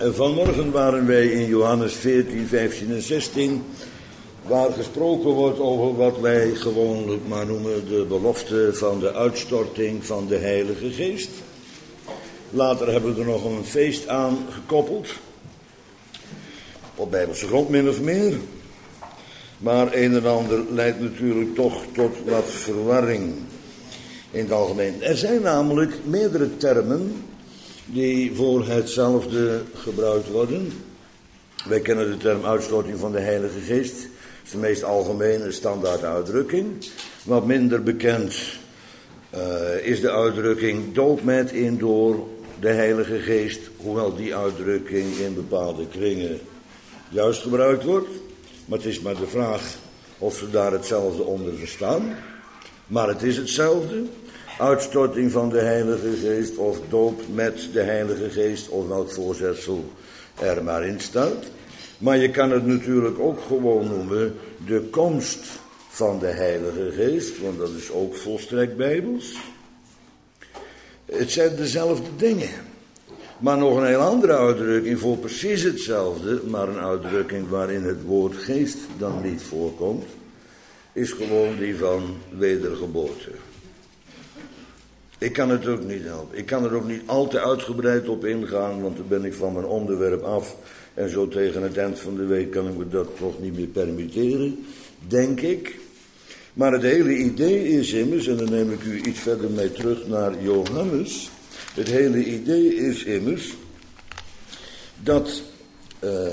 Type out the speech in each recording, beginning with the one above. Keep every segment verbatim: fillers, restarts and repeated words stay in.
Vanmorgen waren wij in Johannes veertien, vijftien en zestien, waar gesproken wordt over wat wij gewoonlijk maar noemen de belofte van de uitstorting van de Heilige Geest. Later hebben we er nog een feest aan gekoppeld, op Bijbelse grond min of meer. Maar een en ander leidt natuurlijk toch tot wat verwarring in het algemeen. Er zijn namelijk meerdere termen die voor hetzelfde gebruikt worden. Wij kennen de term uitstorting van de Heilige Geest. Dat is de meest algemene standaard uitdrukking. Wat minder bekend uh, is de uitdrukking doop met in door de Heilige Geest. Hoewel die uitdrukking in bepaalde kringen juist gebruikt wordt. Maar het is maar de vraag of ze daar hetzelfde onder verstaan. Maar het is hetzelfde. Uitstorting van de Heilige Geest of doop met de Heilige Geest of welk voorzetsel er maar in staat. Maar je kan het natuurlijk ook gewoon noemen de komst van de Heilige Geest, want dat is ook volstrekt bijbels. Het zijn dezelfde dingen. Maar nog een heel andere uitdrukking voor precies hetzelfde, maar een uitdrukking waarin het woord geest dan niet voorkomt, is gewoon die van wedergeboorte. Ik kan het ook niet helpen. Ik kan er ook niet al te uitgebreid op ingaan, want dan ben ik van mijn onderwerp af. En zo tegen het eind van de week kan ik me dat toch niet meer permitteren, denk ik. Maar het hele idee is immers, en dan neem ik u iets verder mee terug naar Johannes. Het hele idee is immers dat uh,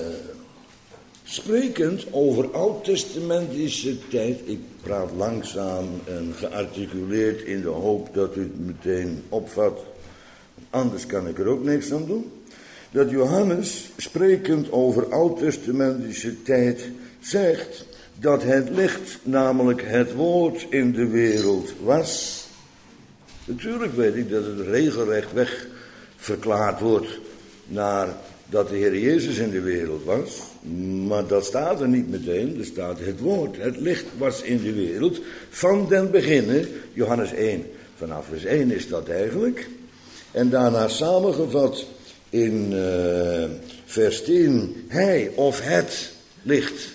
sprekend over oud-testamentische tijd, ik praat langzaam en gearticuleerd in de hoop dat u het meteen opvat, anders kan ik er ook niks aan doen, dat Johannes sprekend over oud-testamentische tijd zegt dat het licht, namelijk het woord, in de wereld was. Natuurlijk weet ik dat het regelrecht weg verklaard wordt naar dat de Heer Jezus in de wereld was. Maar dat staat er niet meteen. Er staat het woord, het licht was in de wereld. Van den beginnen, Johannes één, vanaf vers één is dat eigenlijk. En daarna samengevat in uh, vers tien, hij of het licht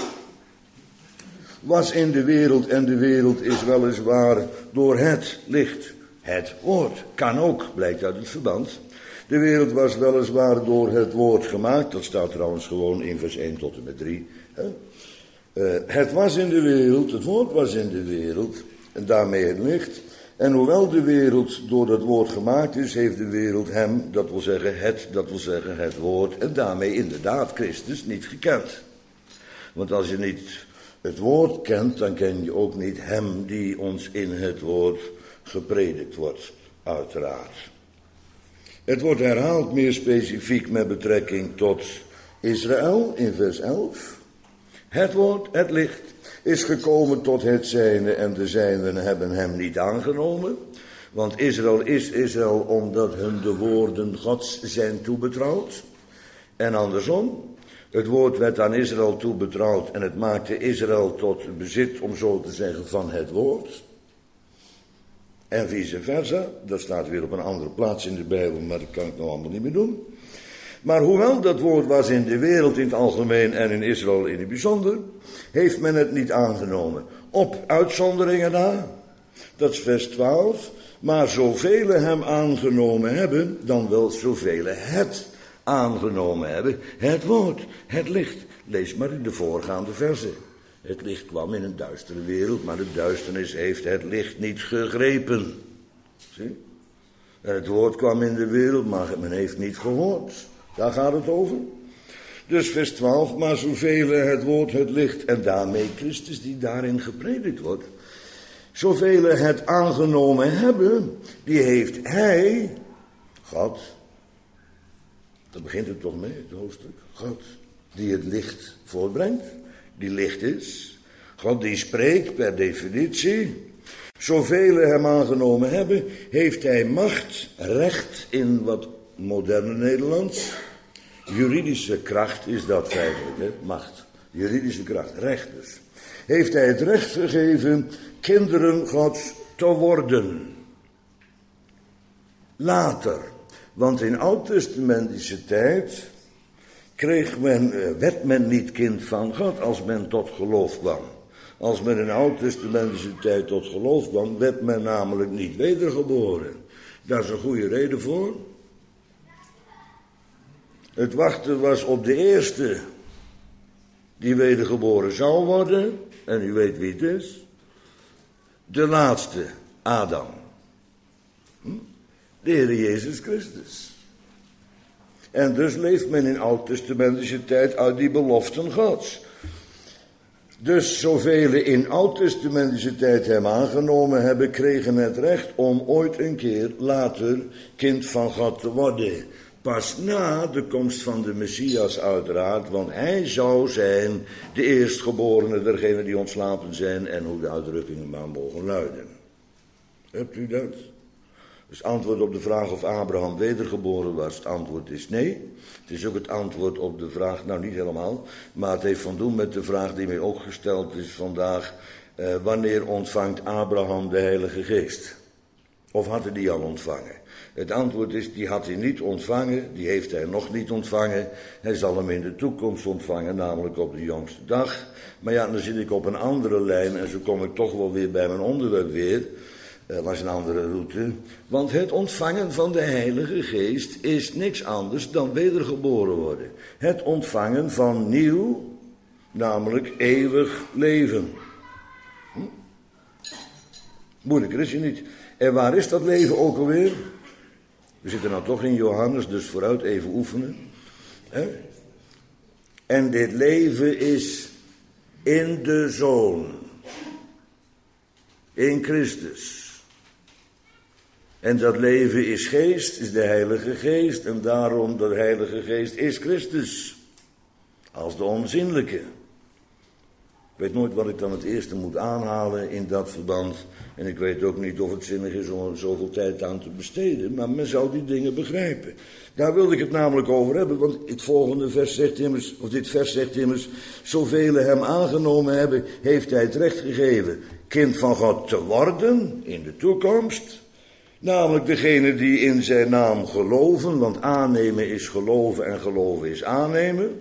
was in de wereld en de wereld is weliswaar door het licht. Het woord kan ook, blijkt uit het verband. De wereld was weliswaar door het woord gemaakt. Dat staat trouwens gewoon in vers één tot en met drie. Hè? Uh, het was in de wereld, het woord was in de wereld. En daarmee het licht. En hoewel de wereld door het woord gemaakt is, heeft de wereld hem, dat wil zeggen het, dat wil zeggen het woord. En daarmee inderdaad Christus niet gekend. Want als je niet het woord kent, dan ken je ook niet hem die ons in het woord gepredikt wordt, uiteraard. Het wordt herhaald meer specifiek met betrekking tot Israël in vers elf. Het woord, het licht, is gekomen tot het zijne en de zijnen hebben hem niet aangenomen. Want Israël is Israël omdat hun de woorden Gods zijn toebetrouwd. En andersom, het woord werd aan Israël toebetrouwd en het maakte Israël tot bezit, om zo te zeggen, van het woord. En vice versa, dat staat weer op een andere plaats in de Bijbel, maar dat kan ik nou allemaal niet meer doen. Maar hoewel dat woord was in de wereld in het algemeen en in Israël in het bijzonder, heeft men het niet aangenomen. Op uitzonderingen na, dat is vers twaalf, maar zoveel hem aangenomen hebben, dan wel zoveel het aangenomen hebben. Het woord, het licht, lees maar in de voorgaande verzen. Het licht kwam in een duistere wereld, maar de duisternis heeft het licht niet gegrepen. Zie? En het woord kwam in de wereld, maar men heeft niet gehoord. Daar gaat het over. Dus vers twaalf, maar zoveel het woord, het licht, en daarmee Christus die daarin gepredikt wordt. Zoveel het aangenomen hebben, die heeft hij, God, daar begint het toch mee, het hoofdstuk, God, die het licht voortbrengt. Die licht is. God die spreekt per definitie. Zoveel hem aangenomen hebben, heeft hij macht, recht in wat moderne Nederlands. Juridische kracht is dat feitelijk, hè? Macht. Juridische kracht, recht dus. Heeft hij het recht gegeven kinderen Gods te worden. Later, want in oud-testamentische tijd kreeg men, werd men niet kind van God als men tot geloof kwam. Als men in de oud-testamentische tijd tot geloof kwam, werd men namelijk niet wedergeboren. Daar is een goede reden voor. Het wachten was op de eerste die wedergeboren zou worden. En u weet wie het is. De laatste, Adam. De Heer Jezus Christus. En dus leeft men in oud-testamentische tijd uit die beloften Gods. Dus zoveel in oud-testamentische tijd hem aangenomen hebben, kregen het recht om ooit een keer later kind van God te worden. Pas na de komst van de Messias uiteraard, want hij zou zijn de eerstgeborene, degene die ontslapen zijn en hoe de uitdrukkingen maar mogen luiden. Hebt u dat? Dus antwoord op de vraag of Abraham wedergeboren was, het antwoord is nee. Het is ook het antwoord op de vraag, nou niet helemaal, maar het heeft van doen met de vraag die mij ook gesteld is vandaag. Eh, wanneer ontvangt Abraham de Heilige Geest? Of had hij die al ontvangen? Het antwoord is, die had hij niet ontvangen, die heeft hij nog niet ontvangen. Hij zal hem in de toekomst ontvangen, namelijk op de jongste dag. Maar ja, dan zit ik op een andere lijn en zo kom ik toch wel weer bij mijn onderwerp weer. Dat was een andere route. Want het ontvangen van de Heilige Geest is niks anders dan wedergeboren worden. Het ontvangen van nieuw, namelijk eeuwig leven. Hm? Moeilijker is je niet. En waar is dat leven ook alweer? We zitten nou toch in Johannes, dus vooruit even oefenen. He? En dit leven is in de Zoon. In Christus. En dat leven is geest, is de Heilige Geest. En daarom, de Heilige Geest is Christus. Als de onzinnelijke. Ik weet nooit wat ik dan het eerste moet aanhalen in dat verband. En ik weet ook niet of het zinnig is om er zoveel tijd aan te besteden. Maar men zou die dingen begrijpen. Daar wilde ik het namelijk over hebben. Want het volgende vers zegt immers, of dit vers zegt immers. Zoveel hem aangenomen hebben, heeft hij het recht gegeven kind van God te worden in de toekomst. Namelijk degene die in zijn naam geloven. Want aannemen is geloven en geloven is aannemen.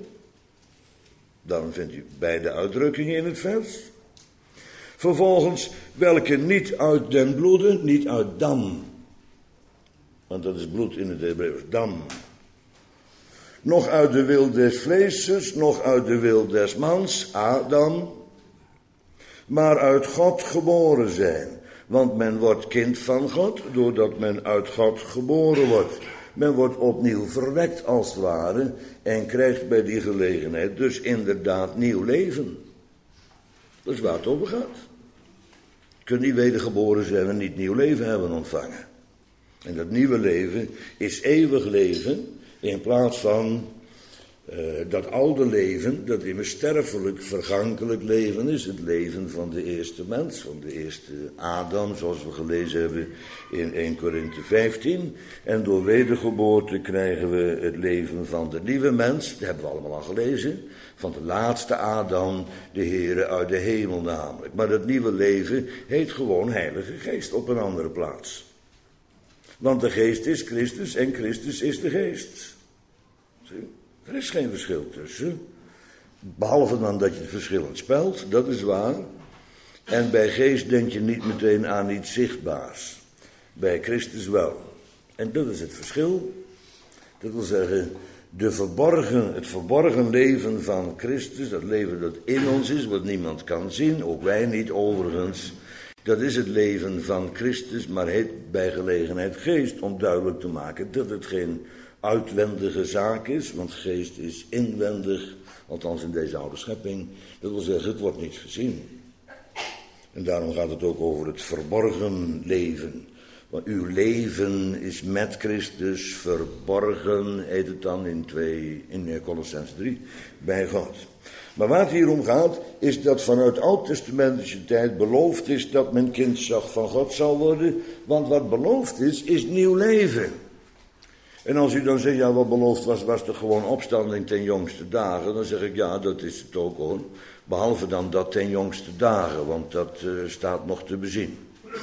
Dan vindt u beide uitdrukkingen in het vers. Vervolgens, welke niet uit den bloede, niet uit dam. Want dat is bloed in het Hebreeuws, dam. Nog uit de wil des vleeses, nog uit de wil des mans, Adam. Maar uit God geboren zijn. Want men wordt kind van God, doordat men uit God geboren wordt. Men wordt opnieuw verwekt als het ware en krijgt bij die gelegenheid dus inderdaad nieuw leven. Dat is waar het over gaat. Je kunt niet wedergeboren zijn en niet nieuw leven hebben ontvangen. En dat nieuwe leven is eeuwig leven in plaats van uh, dat oude leven, dat immers sterfelijk, vergankelijk leven is. Het leven van de eerste mens, van de eerste Adam, zoals we gelezen hebben in eerste Korinthe vijftien. En door wedergeboorte krijgen we het leven van de nieuwe mens, dat hebben we allemaal al gelezen. Van de laatste Adam, de Heere uit de hemel namelijk. Maar dat nieuwe leven heet gewoon Heilige Geest op een andere plaats. Want de Geest is Christus en Christus is de Geest. Zie? Er is geen verschil tussen. Behalve dan dat je het verschillend spelt, dat is waar. En bij geest denk je niet meteen aan iets zichtbaars. Bij Christus wel. En dat is het verschil. Dat wil zeggen, de verborgen, het verborgen leven van Christus, dat leven dat in ons is, wat niemand kan zien, ook wij niet overigens. Dat is het leven van Christus, maar heet bij gelegenheid geest, om duidelijk te maken dat het geen uitwendige zaak is, want geest is inwendig, althans in deze oude schepping. Dat wil zeggen, het wordt niet gezien. En daarom gaat het ook over het verborgen leven. Want uw leven is met Christus verborgen, heet het dan in, twee, in Kolossenzen drie, bij God. Maar waar het hier om gaat, is dat vanuit oud-testamentische tijd beloofd is dat men kindzag van God zal worden. Want wat beloofd is, is nieuw leven. En als u dan zegt, ja, wat beloofd was, was toch gewoon opstanding ten jongste dagen. Dan zeg ik, ja, dat is het ook hoor. Behalve dan dat ten jongste dagen, want dat uh, staat nog te bezien.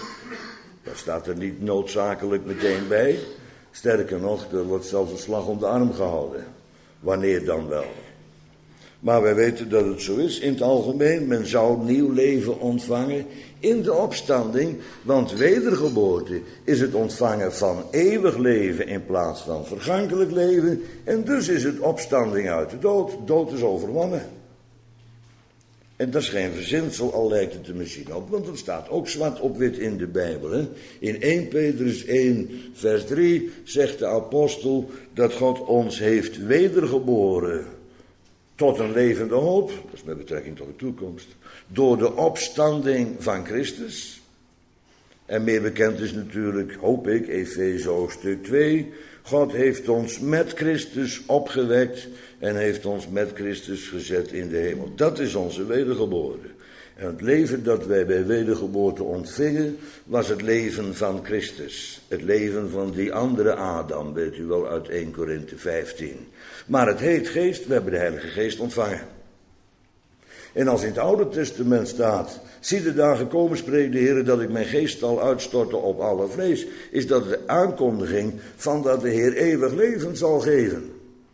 Dat staat er niet noodzakelijk meteen bij. Sterker nog, er wordt zelfs een slag om de arm gehouden. Wanneer dan wel? Maar wij weten dat het zo is in het algemeen. Men zou nieuw leven ontvangen in de opstanding. Want wedergeboorte is het ontvangen van eeuwig leven in plaats van vergankelijk leven. En dus is het opstanding uit de dood. Dood is overwonnen. En dat is geen verzinsel, al lijkt het er misschien op. Want het staat ook zwart op wit in de Bijbel. Hè? In eerste Petrus één vers drie zegt de apostel dat God ons heeft wedergeboren tot een levende hoop, dat is met betrekking tot de toekomst, door de opstanding van Christus. En meer bekend is natuurlijk, hoop ik, Efeze hoofdstuk twee. God heeft ons met Christus opgewekt en heeft ons met Christus gezet in de hemel. Dat is onze wedergeboorte. En het leven dat wij bij wedergeboorte ontvingen, was het leven van Christus. Het leven van die andere Adam, weet u wel, uit eerste Korinthe vijftien. Maar het heet geest, we hebben de Heilige Geest ontvangen. En als in het Oude Testament staat, zie de dagen komen, spreekt de Heer, dat ik mijn geest zal uitstorten op alle vlees, is dat de aankondiging van dat de Heer eeuwig leven zal geven.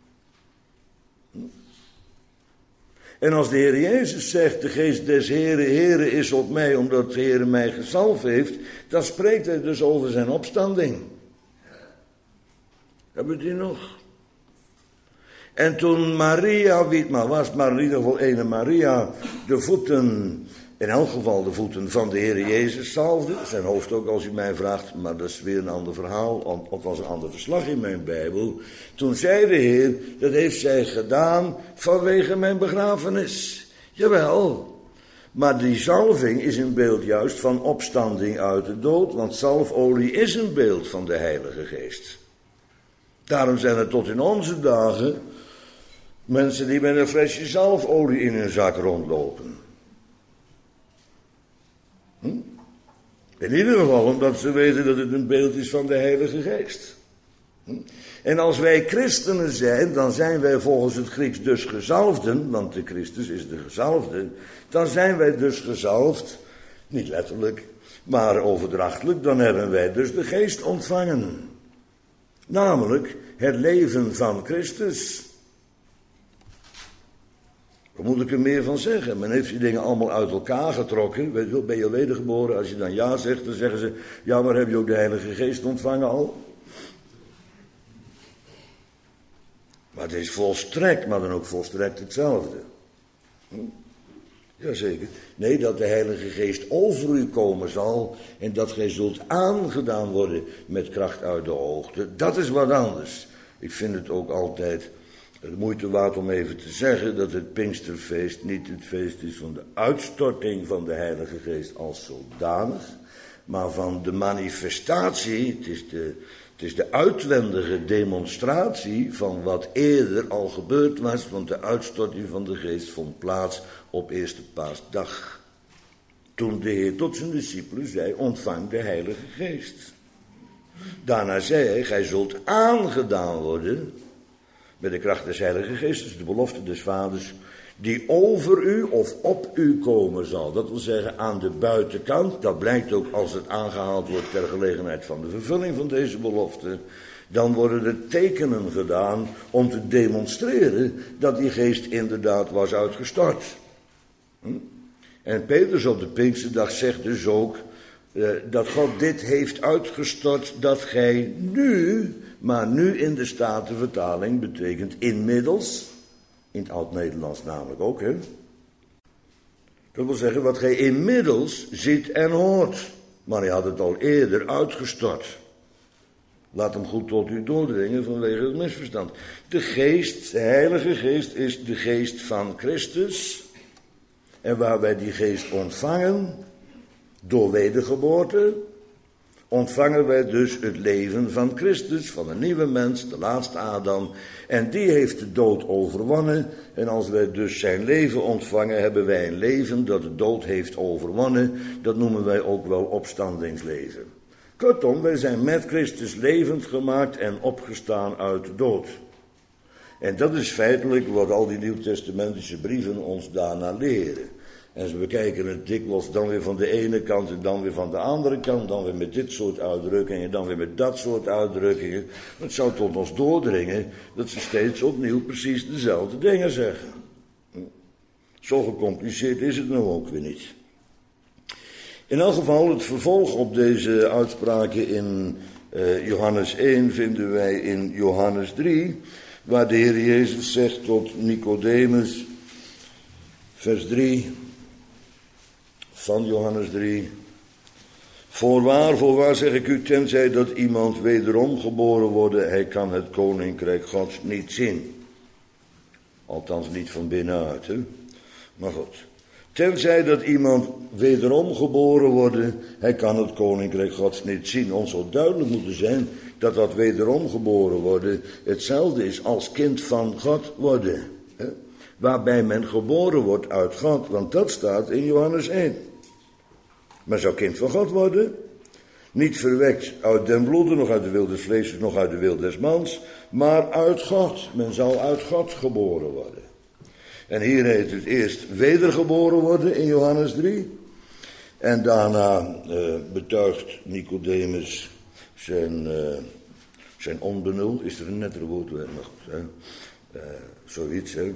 En als de Heer Jezus zegt, de geest des Heeren, Heere is op mij, omdat de Heer mij gezalfd heeft, dan spreekt hij dus over zijn opstanding. Hebben we die nog? En toen Maria, wie het maar was, maar in ieder geval ene Maria, de voeten, in elk geval de voeten van de Heer Jezus zalfde, zijn hoofd ook als u mij vraagt, maar dat is weer een ander verhaal, ook was een ander verslag in mijn Bijbel. Toen zei de Heer, dat heeft zij gedaan vanwege mijn begrafenis. Jawel, maar die zalving is een beeld juist van opstanding uit de dood, want zalfolie is een beeld van de Heilige Geest. Daarom zijn er tot in onze dagen mensen die met een flesje zalfolie in hun zak rondlopen. Hm? In ieder geval omdat ze weten dat het een beeld is van de Heilige Geest. Hm? En als wij christenen zijn, dan zijn wij volgens het Grieks dus gezalfden, want de Christus is de gezalfde, dan zijn wij dus gezalfd, niet letterlijk, maar overdrachtelijk, dan hebben wij dus de Geest ontvangen. Namelijk het leven van Christus. Waar moet ik er meer van zeggen? Men heeft die dingen allemaal uit elkaar getrokken. Weet je wel, ben je wedergeboren? Als je dan ja zegt, dan zeggen ze, ja, maar heb je ook de Heilige Geest ontvangen al? Maar het is volstrekt, maar dan ook volstrekt hetzelfde. Hm? Jazeker. Nee, dat de Heilige Geest over u komen zal en dat gij zult aangedaan worden met kracht uit de hoogte. Dat is wat anders. Ik vind het ook altijd de moeite waard om even te zeggen dat het Pinksterfeest niet het feest is van de uitstorting van de Heilige Geest als zodanig, maar van de manifestatie, het is de, het is de uitwendige demonstratie van wat eerder al gebeurd was, want de uitstorting van de Geest vond plaats op eerste paasdag. Toen de Heer tot zijn discipelen zei, ontvang de Heilige Geest. Daarna zei hij, gij zult aangedaan worden met de kracht des Heilige Geestes, de belofte des Vaders, die over u of op u komen zal. Dat wil zeggen aan de buitenkant, dat blijkt ook als het aangehaald wordt ter gelegenheid van de vervulling van deze belofte. Dan worden er tekenen gedaan om te demonstreren dat die geest inderdaad was uitgestort. Hm? En Petrus op de Pinksterdag zegt dus ook uh, dat God dit heeft uitgestort, dat gij nu, maar nu in de Statenvertaling betekent inmiddels, in het Oud-Nederlands namelijk ook, hè. Dat wil zeggen wat gij inmiddels ziet en hoort. Maar hij had het al eerder uitgestort. Laat hem goed tot u doordringen vanwege het misverstand. De geest, de Heilige Geest, is de geest van Christus. En waar wij die geest ontvangen, door wedergeboorte, ontvangen wij dus het leven van Christus, van een nieuwe mens, de laatste Adam. En die heeft de dood overwonnen. En als wij dus zijn leven ontvangen, hebben wij een leven dat de dood heeft overwonnen. Dat noemen wij ook wel opstandingsleven. Kortom, wij zijn met Christus levend gemaakt en opgestaan uit de dood. En dat is feitelijk wat al die nieuwtestamentische brieven ons daarna leren. En ze bekijken het dikwijls dan weer van de ene kant en dan weer van de andere kant. Dan weer met dit soort uitdrukkingen, dan weer met dat soort uitdrukkingen. Het zou tot ons doordringen dat ze steeds opnieuw precies dezelfde dingen zeggen. Zo gecompliceerd is het nou ook weer niet. In elk geval, het vervolg op deze uitspraken in uh, Johannes één vinden wij in Johannes drie, waar de Heer Jezus zegt tot Nicodemus, vers drie van Johannes drie. Voorwaar, voorwaar zeg ik u, tenzij dat iemand wederom geboren worden, hij kan het koninkrijk Gods niet zien. Althans niet van binnenuit, hè. Maar goed. Tenzij dat iemand wederom geboren worden, hij kan het koninkrijk Gods niet zien. Ons zou duidelijk moeten zijn dat dat wederom geboren worden hetzelfde is als kind van God worden. Hè? Waarbij men geboren wordt uit God, want dat staat in Johannes één. Men zou kind van God worden, niet verwekt uit den bloede, nog uit de wil des vlees, nog uit de wil des mans, maar uit God. Men zou uit God geboren worden. En hier heet het eerst wedergeboren worden in Johannes drie. En daarna uh, betuigt Nicodemus zijn, uh, zijn onbenul. Is er een netter woord? Maar goed, hè? Uh, zoiets, hè.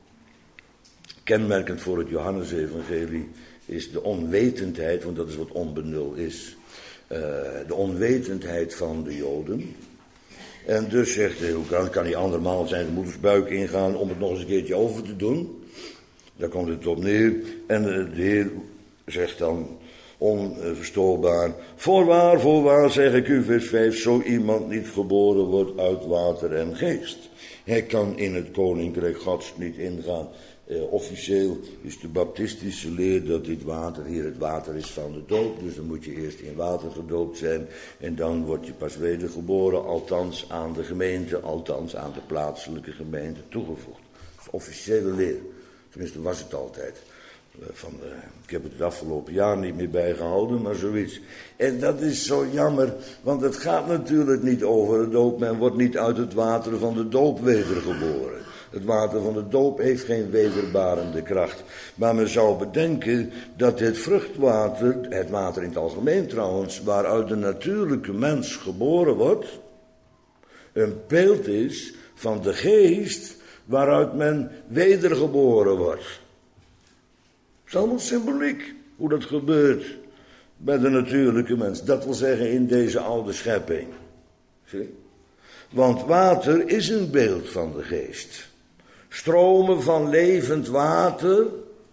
Kenmerkend voor het Johannes-evangelie is de onwetendheid, want dat is wat onbenul is. Uh, de onwetendheid van de Joden. En dus zegt hij, hoe kan, kan hij andermaal zijn moeders buik ingaan om het nog eens een keertje over te doen? Daar komt het op neer. En de Heer zegt dan onverstoorbaar, voorwaar, voorwaar zeg ik u, vers vijf, zo iemand niet geboren wordt uit water en geest. Hij kan in het koninkrijk Gods niet ingaan. Uh, officieel is de baptistische leer dat dit water hier het water is van de doop. Dus dan moet je eerst in water gedoopt zijn en dan word je pas wedergeboren, althans aan de gemeente, althans aan de plaatselijke gemeente toegevoegd. Dat is officiële leer. Tenminste was het altijd. Uh, van, uh, ik heb het het afgelopen jaar niet meer bijgehouden, maar zoiets. En dat is zo jammer, want het gaat natuurlijk niet over de doop. Men wordt niet uit het water van de doop wedergeboren. Het water van de doop heeft geen wederbarende kracht. Maar men zou bedenken dat het vruchtwater, het water in het algemeen trouwens, waaruit de natuurlijke mens geboren wordt, een beeld is van de geest waaruit men wedergeboren wordt. Het is allemaal symboliek hoe dat gebeurt bij de natuurlijke mens. Dat wil zeggen in deze oude schepping. Zie? Want water is een beeld van de geest. Stromen van levend water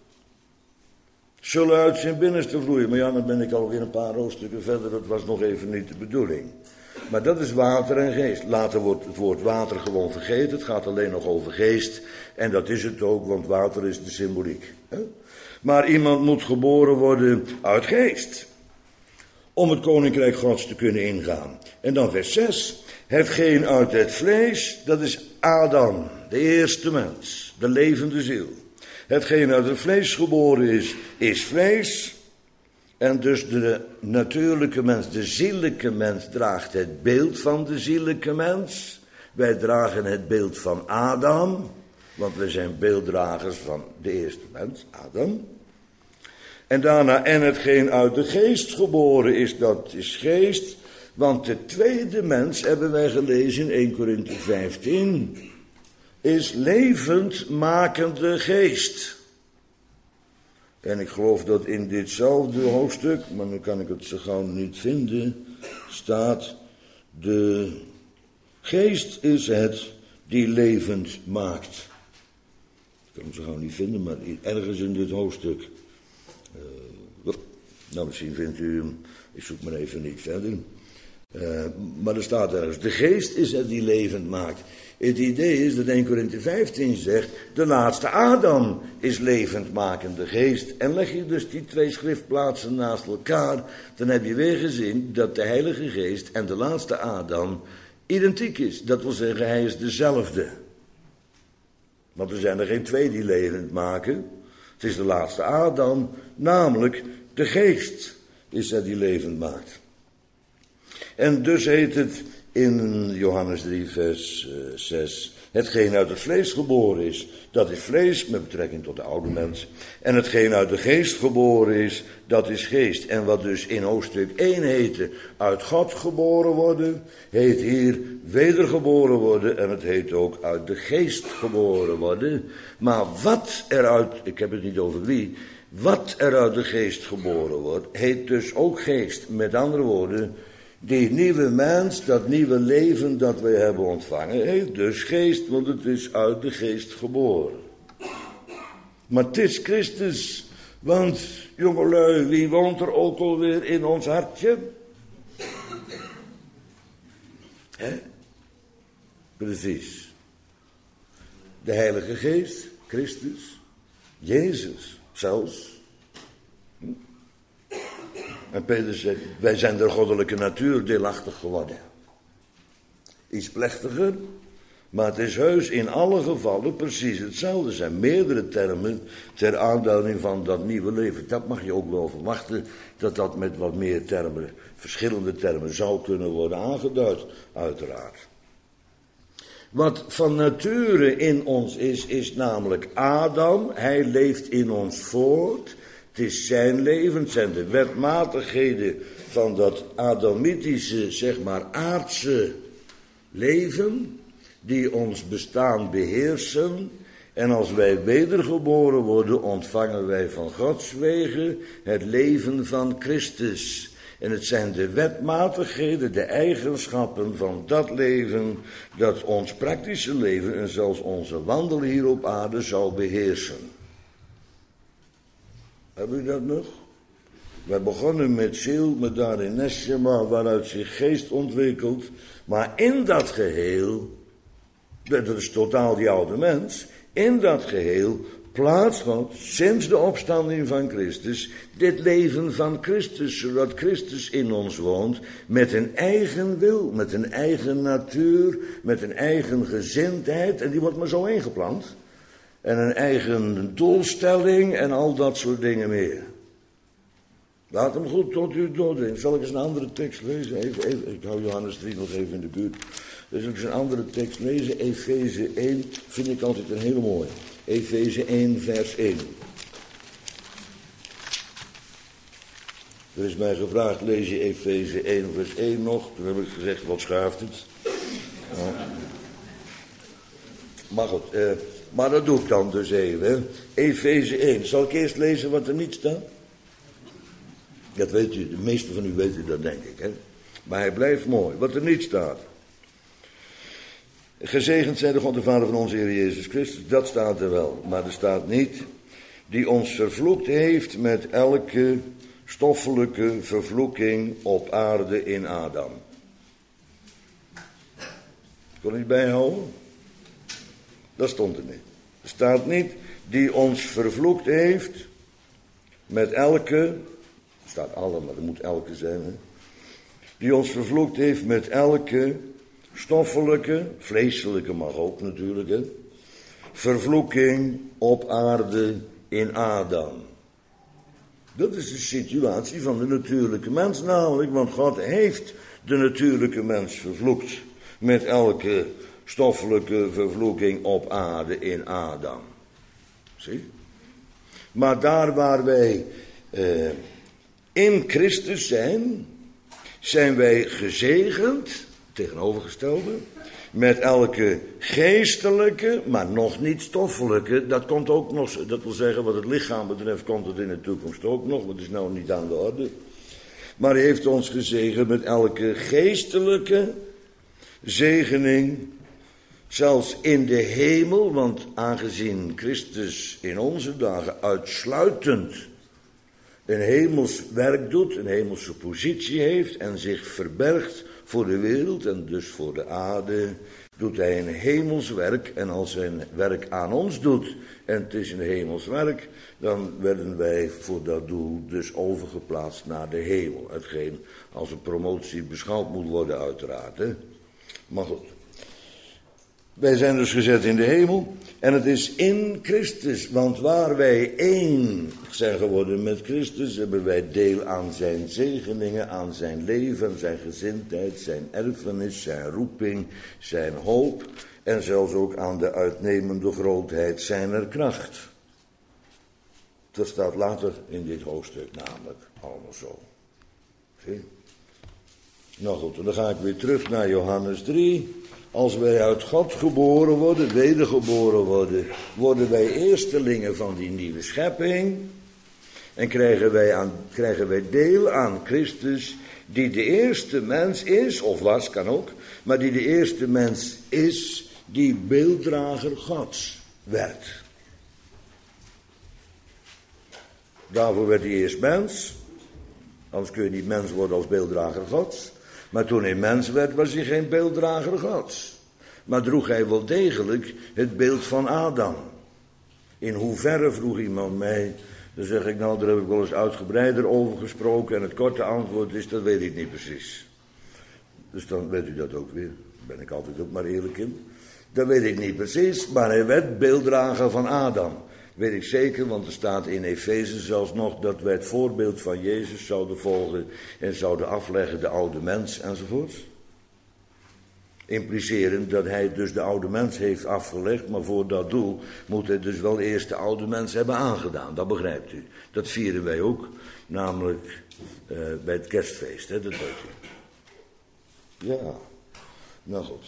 zullen uit zijn binnenste vloeien. Maar ja, dan ben ik alweer een paar hoofdstukken verder. Dat was nog even niet de bedoeling. Maar dat is water en geest. Later wordt het woord water gewoon vergeten. Het gaat alleen nog over geest. En dat is het ook, want water is de symboliek. Hè? Maar iemand moet geboren worden uit geest. Om het koninkrijk Gods te kunnen ingaan. En dan vers zes. Hetgeen uit het vlees, dat is Adam, de eerste mens, de levende ziel. Hetgeen uit het vlees geboren is, is vlees. En dus de natuurlijke mens, de zielijke mens, draagt het beeld van de zielijke mens. Wij dragen het beeld van Adam, want we zijn beelddragers van de eerste mens, Adam. En daarna, en hetgeen uit de geest geboren is, dat is geest. Want de tweede mens, hebben wij gelezen in eerste Korinthe vijftien, is levendmakende geest. En ik geloof dat in ditzelfde hoofdstuk, maar nu kan ik het zo gauw niet vinden, staat: de geest is het die levend maakt. Ik kan hem zo gauw niet vinden, maar ergens in dit hoofdstuk. Uh, nou, misschien vindt u hem, ik zoek maar even niet verder. Uh, maar er staat ergens, de geest is het die levend maakt. Het idee is dat eerste Korinthe vijftien zegt, de laatste Adam is levendmakende geest. En leg je dus die twee schriftplaatsen naast elkaar, dan heb je weer gezien dat de Heilige Geest en de laatste Adam identiek is. Dat wil zeggen, hij is dezelfde. Want er zijn er geen twee die levend maken. Het is de laatste Adam, namelijk de geest is het die levend maakt. En dus heet het in Johannes drie vers zes. Hetgeen uit het vlees geboren is, dat is vlees met betrekking tot de oude mens. En hetgeen uit de geest geboren is, dat is geest. En wat dus in hoofdstuk één heette, uit God geboren worden, heet hier wedergeboren worden. En het heet ook uit de geest geboren worden. Maar wat eruit, ik heb het niet over wie, wat er uit de geest geboren wordt, heet dus ook geest. Met andere woorden, die nieuwe mens, dat nieuwe leven dat wij hebben ontvangen, heet dus geest, want het is uit de geest geboren. Maar het is Christus, want jongelui, wie woont er ook alweer in ons hartje? Hè? Precies. De Heilige Geest, Christus, Jezus zelfs. En Petrus zegt, wij zijn der goddelijke natuur deelachtig geworden. Iets plechtiger, maar het is heus in alle gevallen precies hetzelfde. Er zijn meerdere termen ter aanduiding van dat nieuwe leven. Dat mag je ook wel verwachten, dat dat met wat meer termen, verschillende termen zou kunnen worden aangeduid, uiteraard. Wat van nature in ons is, is namelijk Adam. Hij leeft in ons voort. Het is zijn leven, het zijn de wetmatigheden van dat adamitische, zeg maar aardse leven, die ons bestaan beheersen. En als wij wedergeboren worden, ontvangen wij van Gods wegen het leven van Christus. En het zijn de wetmatigheden, de eigenschappen van dat leven, dat ons praktische leven en zelfs onze wandel hier op aarde zou beheersen. Hebben u dat nog? Wij begonnen met ziel, met daarin neshama, waaruit zich geest ontwikkelt. Maar in dat geheel, dat is totaal die oude mens, in dat geheel plaatst God, sinds de opstanding van Christus, dit leven van Christus, zodat Christus in ons woont, met een eigen wil, met een eigen natuur, met een eigen gezindheid, en die wordt maar zo ingeplant. En een eigen doelstelling en al dat soort dingen meer. Laat hem goed tot u doordringen. Zal ik eens een andere tekst lezen? Even, even, ik hou Johannes drie nog even in de buurt. Dus ik eens een andere tekst lezen. Efeze één vind ik altijd een hele mooie. Efeze één vers één. Er is mij gevraagd, lees je Efeze één vers één nog? Toen heb ik gezegd, wat schuift het? Ja. Maar goed, eh, maar dat doe ik dan dus even. Efeze één. Zal ik eerst lezen wat er niet staat? Dat weet u, de meeste van u weten dat, denk ik. Hè? Maar hij blijft mooi. Wat er niet staat. Gezegend zij de God de Vader van onze Heer Jezus Christus. Dat staat er wel. Maar er staat niet. Die ons vervloekt heeft met elke stoffelijke vervloeking op aarde in Adam. Kon je het bijhouden? Dat stond er niet. Er staat niet. Die ons vervloekt heeft met elke... Er staat alle, maar er moet elke zijn. Hè? Die ons vervloekt heeft met elke stoffelijke, vleeselijke mag ook natuurlijk, hè? Vervloeking op aarde in Adam. Dat is de situatie van de natuurlijke mens namelijk, want God heeft de natuurlijke mens vervloekt met elke stoffelijke vervloeking op aarde in Adam. Zie? Maar daar waar wij eh, in Christus zijn, zijn wij gezegend, tegenovergestelde, met elke geestelijke, maar nog niet stoffelijke, dat komt ook nog, dat wil zeggen wat het lichaam betreft, komt het in de toekomst ook nog, want het is nou niet aan de orde. Maar hij heeft ons gezegend met elke geestelijke zegening, zelfs in de hemel, want aangezien Christus in onze dagen uitsluitend een hemels werk doet, een hemelse positie heeft en zich verbergt voor de wereld en dus voor de aarde, doet hij een hemels werk. En als hij een werk aan ons doet en het is een hemels werk, dan werden wij voor dat doel dus overgeplaatst naar de hemel. Hetgeen als een promotie beschouwd moet worden uiteraard. Hè? Maar goed. Wij zijn dus gezet in de hemel. En het is in Christus. Want waar wij één zijn geworden met Christus, hebben wij deel aan zijn zegeningen, aan zijn leven, zijn gezindheid, zijn erfenis, zijn roeping, zijn hoop. En zelfs ook aan de uitnemende grootheid zijner kracht. Dat staat later in dit hoofdstuk namelijk allemaal zo. Zie? Nou goed, en dan ga ik weer terug naar Johannes drie. Als wij uit God geboren worden, wedergeboren worden, worden wij eerstelingen van die nieuwe schepping. En krijgen wij, aan, krijgen wij deel aan Christus, die de eerste mens is, of was, kan ook, maar die de eerste mens is, die beelddrager Gods werd. Daarvoor werd hij eerst mens, anders kun je niet mens worden als beelddrager Gods. Maar toen hij mens werd, was hij geen beelddrager Gods. Maar droeg hij wel degelijk het beeld van Adam. In hoeverre, vroeg iemand mij. Dan zeg ik, nou, daar heb ik wel eens uitgebreider over gesproken. En het korte antwoord is, dat weet ik niet precies. Dus dan weet u dat ook weer. Daar ben ik altijd ook maar eerlijk in. Dat weet ik niet precies, maar hij werd beelddrager van Adam. Weet ik zeker, want er staat in Efeze zelfs nog dat wij het voorbeeld van Jezus zouden volgen en zouden afleggen de oude mens enzovoort. Implicerend dat hij dus de oude mens heeft afgelegd, maar voor dat doel moet hij dus wel eerst de oude mens hebben aangedaan. Dat begrijpt u. Dat vieren wij ook, namelijk uh, bij het kerstfeest, hè, dat weet u. Ja, nou goed.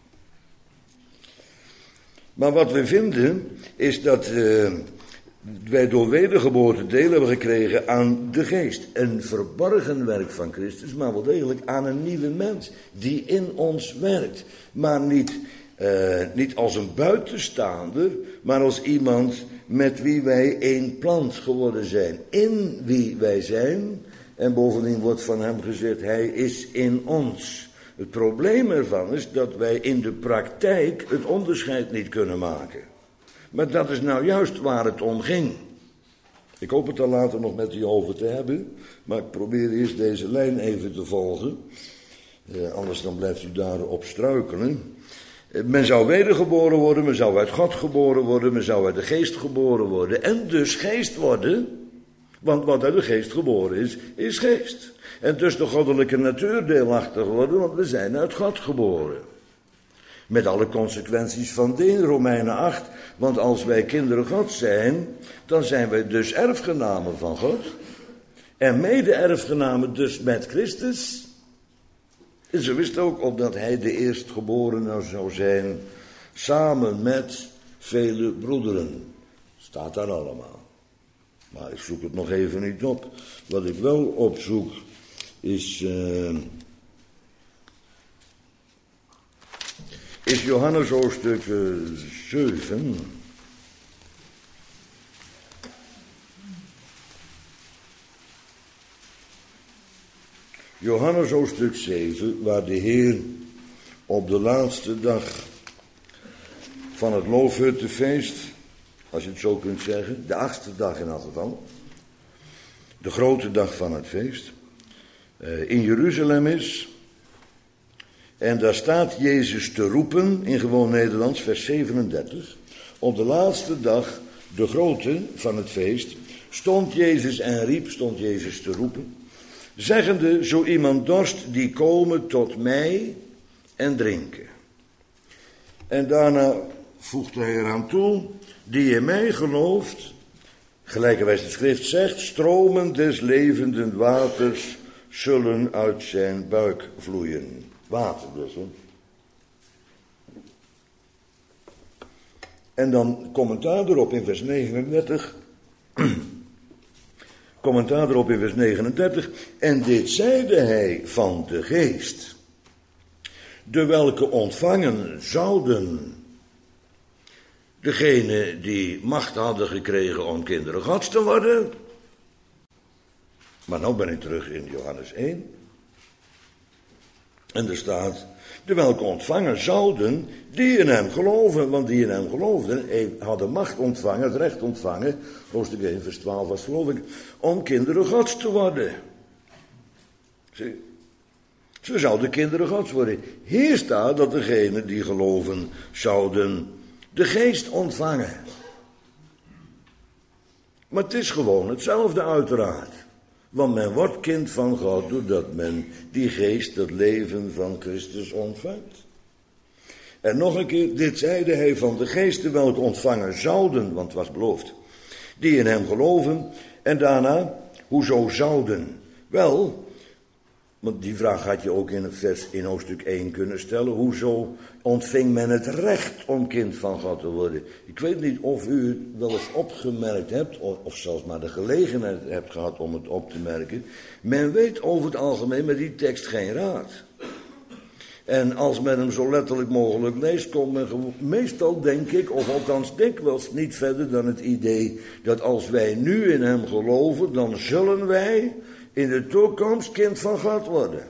Maar wat we vinden is dat uh, wij door wedergeboorte deel hebben gekregen aan de geest. Een verborgen werk van Christus, maar wel degelijk aan een nieuwe mens die in ons werkt. Maar niet, uh, niet als een buitenstaander, maar als iemand met wie wij één plant geworden zijn. In wie wij zijn. En bovendien wordt van hem gezegd, hij is in ons. Het probleem ervan is dat wij in de praktijk het onderscheid niet kunnen maken. Maar dat is nou juist waar het om ging. Ik hoop het daar later nog met u over te hebben. Maar ik probeer eerst deze lijn even te volgen. Eh, anders dan blijft u daarop struikelen. Eh, men zou wedergeboren worden, men zou uit God geboren worden, men zou uit de geest geboren worden. En dus geest worden. Want wat uit de geest geboren is, is geest. En dus de goddelijke natuur deelachtig worden, want we zijn uit God geboren. Met alle consequenties van dien, Romeinen acht. Want als wij kinderen Gods zijn, dan zijn wij dus erfgenamen van God. En mede-erfgenamen dus met Christus. En ze wist ook opdat hij de eerstgeborene zou zijn, samen met vele broederen. Staat daar allemaal. Maar ik zoek het nog even niet op. Wat ik wel opzoek is, uh, is Johannes hoofdstuk uh, zeven. Johannes hoofdstuk zeven, waar de Heer op de laatste dag van het Loofhuttenfeest, als je het zo kunt zeggen, de achtste dag in elk geval, de grote dag van het feest, uh, in Jeruzalem is. En daar staat Jezus te roepen, in gewoon Nederlands, vers zevenendertig. Op de laatste dag, de grote van het feest, stond Jezus en riep, stond Jezus te roepen, zeggende, zo iemand dorst, die komen tot mij en drinken. En daarna voegde hij eraan toe, die in mij gelooft, gelijkerwijs de schrift zegt, stromen des levenden waters zullen uit zijn buik vloeien. Water dus, hè. En dan commentaar erop in vers negenendertig. Commentaar erop in vers negenendertig. En dit zeide hij van de geest, de welke ontvangen zouden degene die macht hadden gekregen om kinderen Gods te worden. Maar nou ben ik terug in Johannes één. En er staat, de welke ontvangen zouden, die in hem geloven, want die in hem geloofden, hadden macht ontvangen, het recht ontvangen, hoofdstuk één vers twaalf was geloof ik, om kinderen Gods te worden. Zie, Ze zouden kinderen Gods worden. Hier staat dat degenen die geloven zouden de geest ontvangen. Maar het is gewoon hetzelfde uiteraard. Want men wordt kind van God doordat men die geest, dat leven van Christus ontvangt. En nog een keer, dit zeide hij van de geesten welke ontvangen zouden, want het was beloofd, die in hem geloven. En daarna, hoezo zouden? Wel, want die vraag had je ook in, het vers, in hoofdstuk één kunnen stellen. Hoezo ontving men het recht om kind van God te worden? Ik weet niet of u het wel eens opgemerkt hebt, of, of zelfs maar de gelegenheid hebt gehad om het op te merken. Men weet over het algemeen met die tekst geen raad. En als men hem zo letterlijk mogelijk leest, komt men gewoon, meestal denk ik, of althans dikwijls niet verder dan het idee dat als wij nu in hem geloven, dan zullen wij in de toekomst kind van God worden.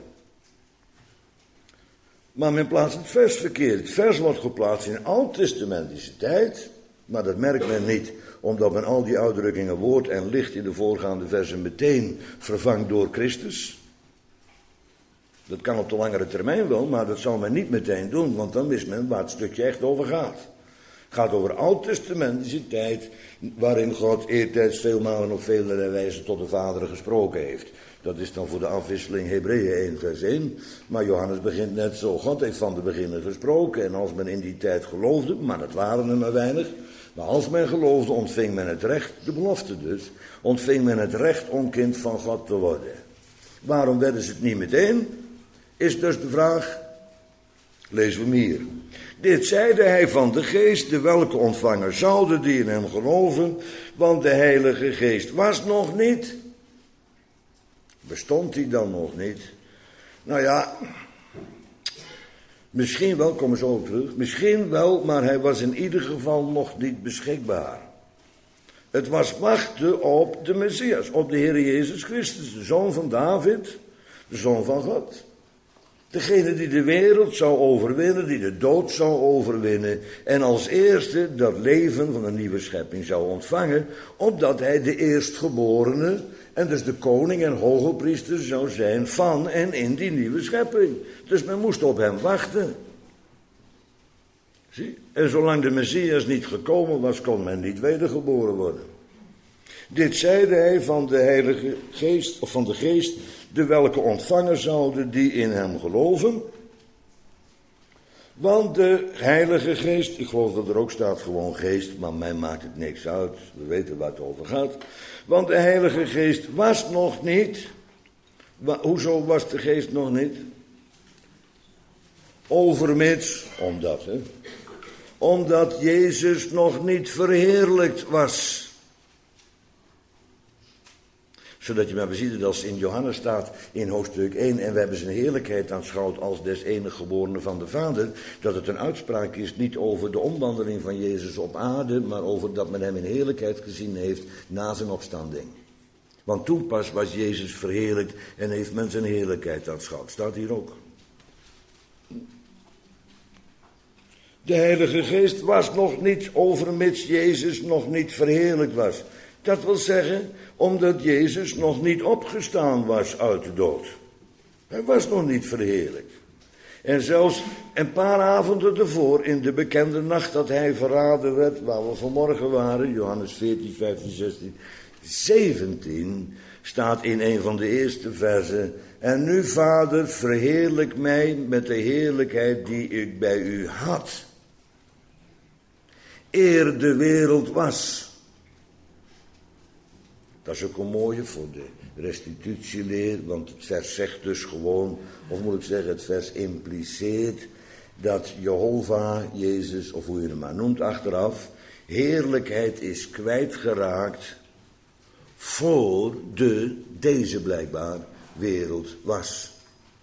Maar men plaatst het vers verkeerd. Het vers wordt geplaatst in oud-testamentische tijd, maar dat merkt men niet, omdat men al die uitdrukkingen woord en licht in de voorgaande versen meteen vervangt door Christus. Dat kan op de langere termijn wel, maar dat zou men niet meteen doen, want dan wist men waar het stukje echt over gaat. Het gaat over oud-testamentische tijd, waarin God eertijds veel malen op vele wijzen tot de Vader gesproken heeft. Dat is dan voor de afwisseling Hebreeën één vers één, maar Johannes begint net zo. God heeft van de beginnen gesproken en als men in die tijd geloofde, maar dat waren er maar weinig, maar als men geloofde ontving men het recht, de belofte dus, ontving men het recht om kind van God te worden. Waarom werden ze het niet meteen? Is dus de vraag, lezen we hem hier. Dit zeide hij van de geest, de welke ontvangen zouden die in hem geloven, want de Heilige Geest was nog niet. Bestond hij dan nog niet? Nou ja, misschien wel, kom eens ook terug, misschien wel, maar hij was in ieder geval nog niet beschikbaar. Het was wachten op de Messias, op de Heer Jezus Christus, de Zoon van David, de Zoon van God. Degene die de wereld zou overwinnen, die de dood zou overwinnen en als eerste dat leven van een nieuwe schepping zou ontvangen, opdat hij de eerstgeborene en dus de koning en hoge priester zou zijn van en in die nieuwe schepping. Dus men moest op hem wachten. Zie? En zolang de Messias niet gekomen was, kon men niet wedergeboren worden. Dit zeide hij van de Heilige Geest, of van de Geest, de welke ontvangen zouden die in hem geloven. Want de Heilige Geest, ik geloof dat er ook staat gewoon geest, maar mij maakt het niks uit, we weten waar het over gaat. Want de Heilige Geest was nog niet, wa, hoezo was de Geest nog niet? Overmits, omdat, hè, omdat Jezus nog niet verheerlijkt was. Zodat je maar beziet dat als in Johannes staat in hoofdstuk één, en we hebben zijn heerlijkheid aanschouwd als des enige geborene van de Vader, dat het een uitspraak is niet over de omwandeling van Jezus op aarde, maar over dat men hem in heerlijkheid gezien heeft na zijn opstanding. Want toen pas was Jezus verheerlijkt en heeft men zijn heerlijkheid aanschouwd. Staat hier ook. De Heilige Geest was nog niet overmits Jezus nog niet verheerlijkt was. Dat wil zeggen, omdat Jezus nog niet opgestaan was uit de dood. Hij was nog niet verheerlijkt. En zelfs een paar avonden ervoor, in de bekende nacht dat hij verraden werd, waar we vanmorgen waren, Johannes veertien, vijftien, zestien, zeventien, staat in een van de eerste versen. En nu, Vader, verheerlijk mij met de heerlijkheid die ik bij u had, eer de wereld was. Dat is ook een mooie voor de restitutieleer, want het vers zegt dus gewoon, of moet ik zeggen, het vers impliceert dat Jehovah, Jezus, of hoe je hem maar noemt achteraf, heerlijkheid is kwijtgeraakt voor de, deze blijkbaar, wereld was.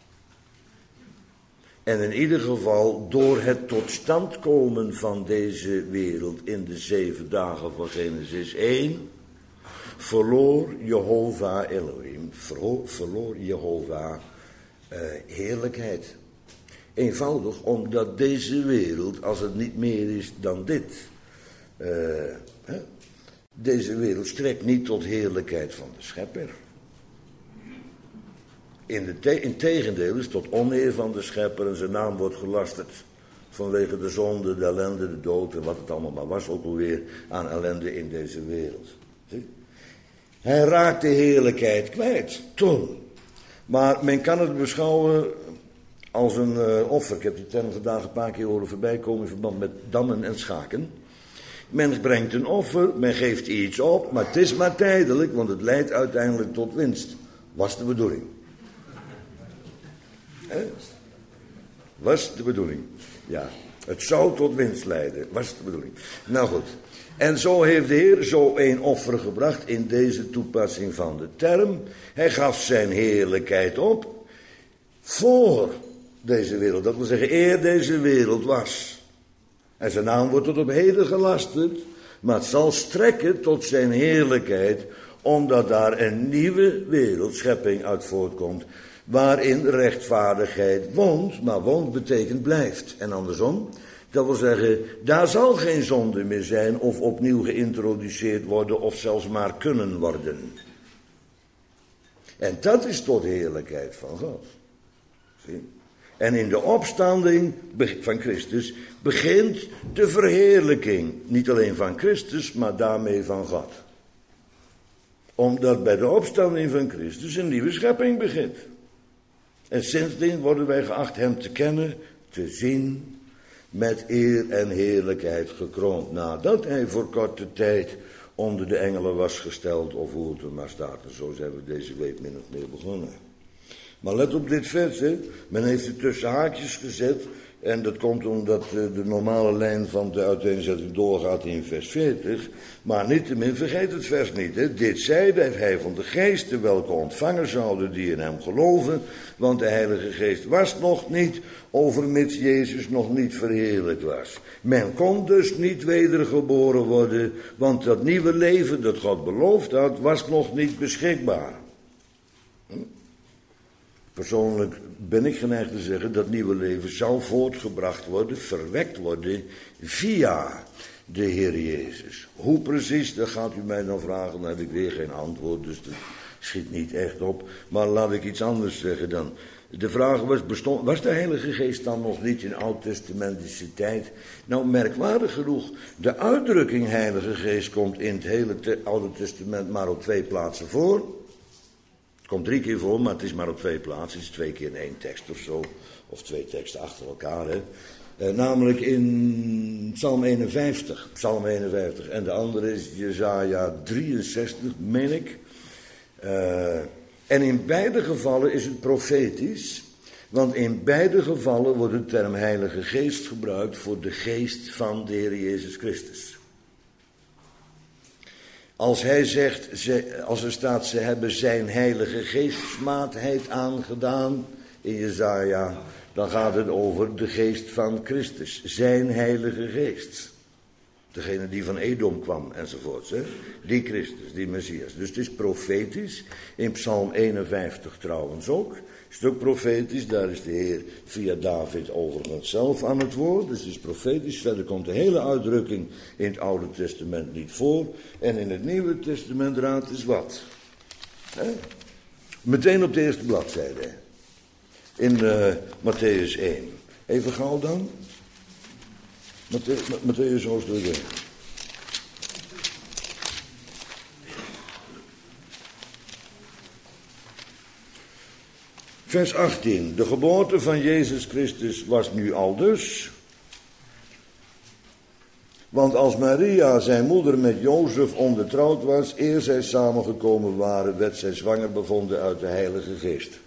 En in ieder geval door het tot stand komen van deze wereld in de zeven dagen van Genesis één, verloor Jehovah Elohim, verloor, verloor Jehovah uh, heerlijkheid. Eenvoudig omdat deze wereld, als het niet meer is dan dit, uh, hè, deze wereld strekt niet tot heerlijkheid van de schepper. In, de te- in tegendeel is tot oneer van de schepper en zijn naam wordt gelasterd. Vanwege de zonde, de ellende, de dood en wat het allemaal maar was ook alweer aan ellende in deze wereld. Zie? Hij raakt de heerlijkheid kwijt, toen. Maar men kan het beschouwen als een uh, offer. Ik heb die term vandaag een paar keer horen voorbij komen in verband met dammen en schaken. Men brengt een offer, men geeft iets op, maar het is maar tijdelijk, want het leidt uiteindelijk tot winst. Was de bedoeling. He? Was de bedoeling. Ja, het zou tot winst leiden, was de bedoeling. Nou goed. En zo heeft de Heer zo een offer gebracht in deze toepassing van de term. Hij gaf zijn heerlijkheid op voor deze wereld. Dat wil zeggen, eer deze wereld was. En zijn naam wordt tot op heden gelasterd, maar het zal strekken tot zijn heerlijkheid, omdat daar een nieuwe wereldschepping uit voortkomt, waarin rechtvaardigheid woont, maar woont betekent blijft. En andersom, dat wil zeggen, daar zal geen zonde meer zijn of opnieuw geïntroduceerd worden of zelfs maar kunnen worden. En dat is tot heerlijkheid van God. Zie? En in de opstanding van Christus begint de verheerlijking, niet alleen van Christus, maar daarmee van God. Omdat bij de opstanding van Christus een nieuwe schepping begint. En sindsdien worden wij geacht hem te kennen, te zien, met eer en heerlijkheid gekroond, nadat hij voor korte tijd onder de engelen was gesteld, of hoe het er maar staat. En zo zijn we deze week min of meer begonnen. Maar let op dit vers, hè. Men heeft het tussen haakjes gezet, en dat komt omdat de normale lijn van de uiteenzetting doorgaat in vers veertig. Maar niettemin vergeet het vers niet, hè. Dit zeide hij van de geesten, welke ontvangen zouden die in hem geloven, want de Heilige Geest was nog niet, overmits Jezus nog niet verheerlijkt was. Men kon dus niet wedergeboren worden, want dat nieuwe leven dat God beloofd had, was nog niet beschikbaar. Hm? Persoonlijk ben ik geneigd te zeggen dat nieuwe leven zou voortgebracht worden, verwekt worden via de Heer Jezus. Hoe precies, dat gaat u mij dan vragen, dan heb ik weer geen antwoord, dus dat schiet niet echt op. Maar laat ik iets anders zeggen dan. De vraag was, bestond, was de Heilige Geest dan nog niet in oud-testamentische tijd? Nou, merkwaardig genoeg, de uitdrukking Heilige Geest komt in het hele te, Oude Testament maar op twee plaatsen voor. Het komt drie keer voor, maar het is maar op twee plaatsen. Het is twee keer in één tekst of zo. Of twee teksten achter elkaar, hè. Uh, namelijk in Psalm eenenvijftig. Psalm eenenvijftig. En de andere is Jesaja drieënzestig, meen ik. Uh, en in beide gevallen is het profetisch. Want in beide gevallen wordt de term Heilige Geest gebruikt voor de geest van de Heer Jezus Christus. Als hij zegt, ze, als er staat, ze hebben zijn heilige geestmaatheid aangedaan in Jesaja, dan gaat het over de geest van Christus, zijn heilige geest. Degene die van Edom kwam enzovoorts, hè? Die Christus, die Messias. Dus het is profetisch, in Psalm eenenvijftig trouwens ook. Is het ook profetisch, daar is de Heer via David overigens zelf aan het woord. Dus het is profetisch. Verder komt de hele uitdrukking in het Oude Testament niet voor. En in het Nieuwe Testament raadt is wat. He? Meteen op de eerste bladzijde. In uh, Mattheüs één. Even gauw dan. Mattheüs hoofdstuk één. Vers achttien. De geboorte van Jezus Christus was nu aldus. Want als Maria, zijn moeder, met Jozef ondertrouwd was, eer zij samengekomen waren, werd zij zwanger bevonden uit de Heilige Geest.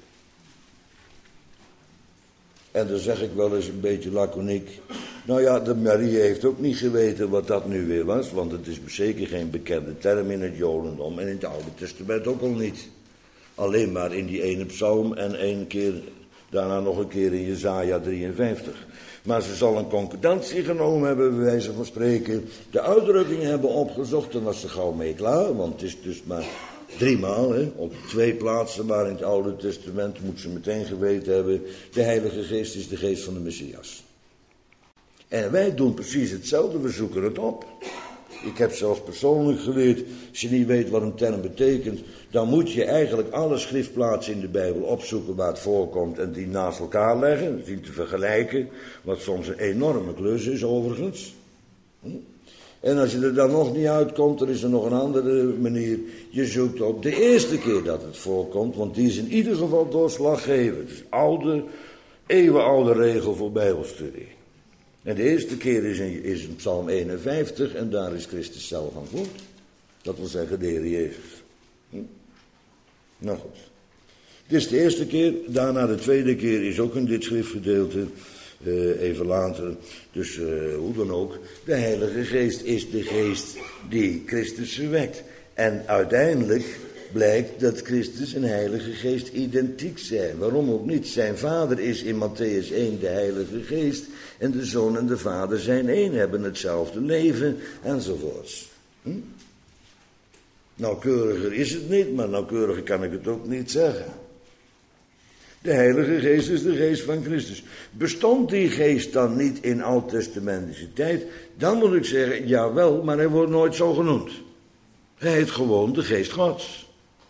En dan zeg ik wel eens een beetje laconiek. Nou ja, de Maria heeft ook niet geweten wat dat nu weer was, want het is zeker geen bekende term in het Jodendom en in het Oude Testament ook al niet. Alleen maar in die ene psalm en één keer, daarna nog een keer in Jesaja drieënvijftig. Maar ze zal een concordantie genomen hebben, bij wijze van spreken, de uitdrukking hebben opgezocht en was ze gauw mee klaar, want het is dus maar driemaal, hè, op twee plaatsen, maar in het Oude Testament moet ze meteen geweten hebben, de Heilige Geest is de geest van de Messias. En wij doen precies hetzelfde, we zoeken het op. Ik heb zelfs persoonlijk geleerd, als je niet weet wat een term betekent, dan moet je eigenlijk alle schriftplaatsen in de Bijbel opzoeken waar het voorkomt en die naast elkaar leggen, zien te vergelijken, wat soms een enorme klus is overigens. En als je er dan nog niet uitkomt, er is er nog een andere manier. Je zoekt op de eerste keer dat het voorkomt, want die is in ieder geval doorslaggevend. Het is oude, eeuwenoude regel voor Bijbelstudie. En de eerste keer is in, is in Psalm eenenvijftig en daar is Christus zelf aan het woord. Dat wil zeggen de Heer Jezus. Hm? Nou goed. Dit is de eerste keer, daarna de tweede keer is ook in dit schriftgedeelte. Uh, even later, dus uh, hoe dan ook, de Heilige Geest is de geest die Christus verwekt. En uiteindelijk blijkt dat Christus en Heilige Geest identiek zijn. Waarom ook niet? Zijn vader is in Matthäus één de Heilige Geest en de Zoon en de Vader zijn één, hebben hetzelfde leven enzovoorts. Hm? Nauwkeuriger is het niet, maar nauwkeuriger kan ik het ook niet zeggen. De Heilige Geest is de geest van Christus. Bestond die geest dan niet in oud-testamentische tijd? Dan moet ik zeggen, jawel, maar hij wordt nooit zo genoemd. Hij heet gewoon de geest Gods.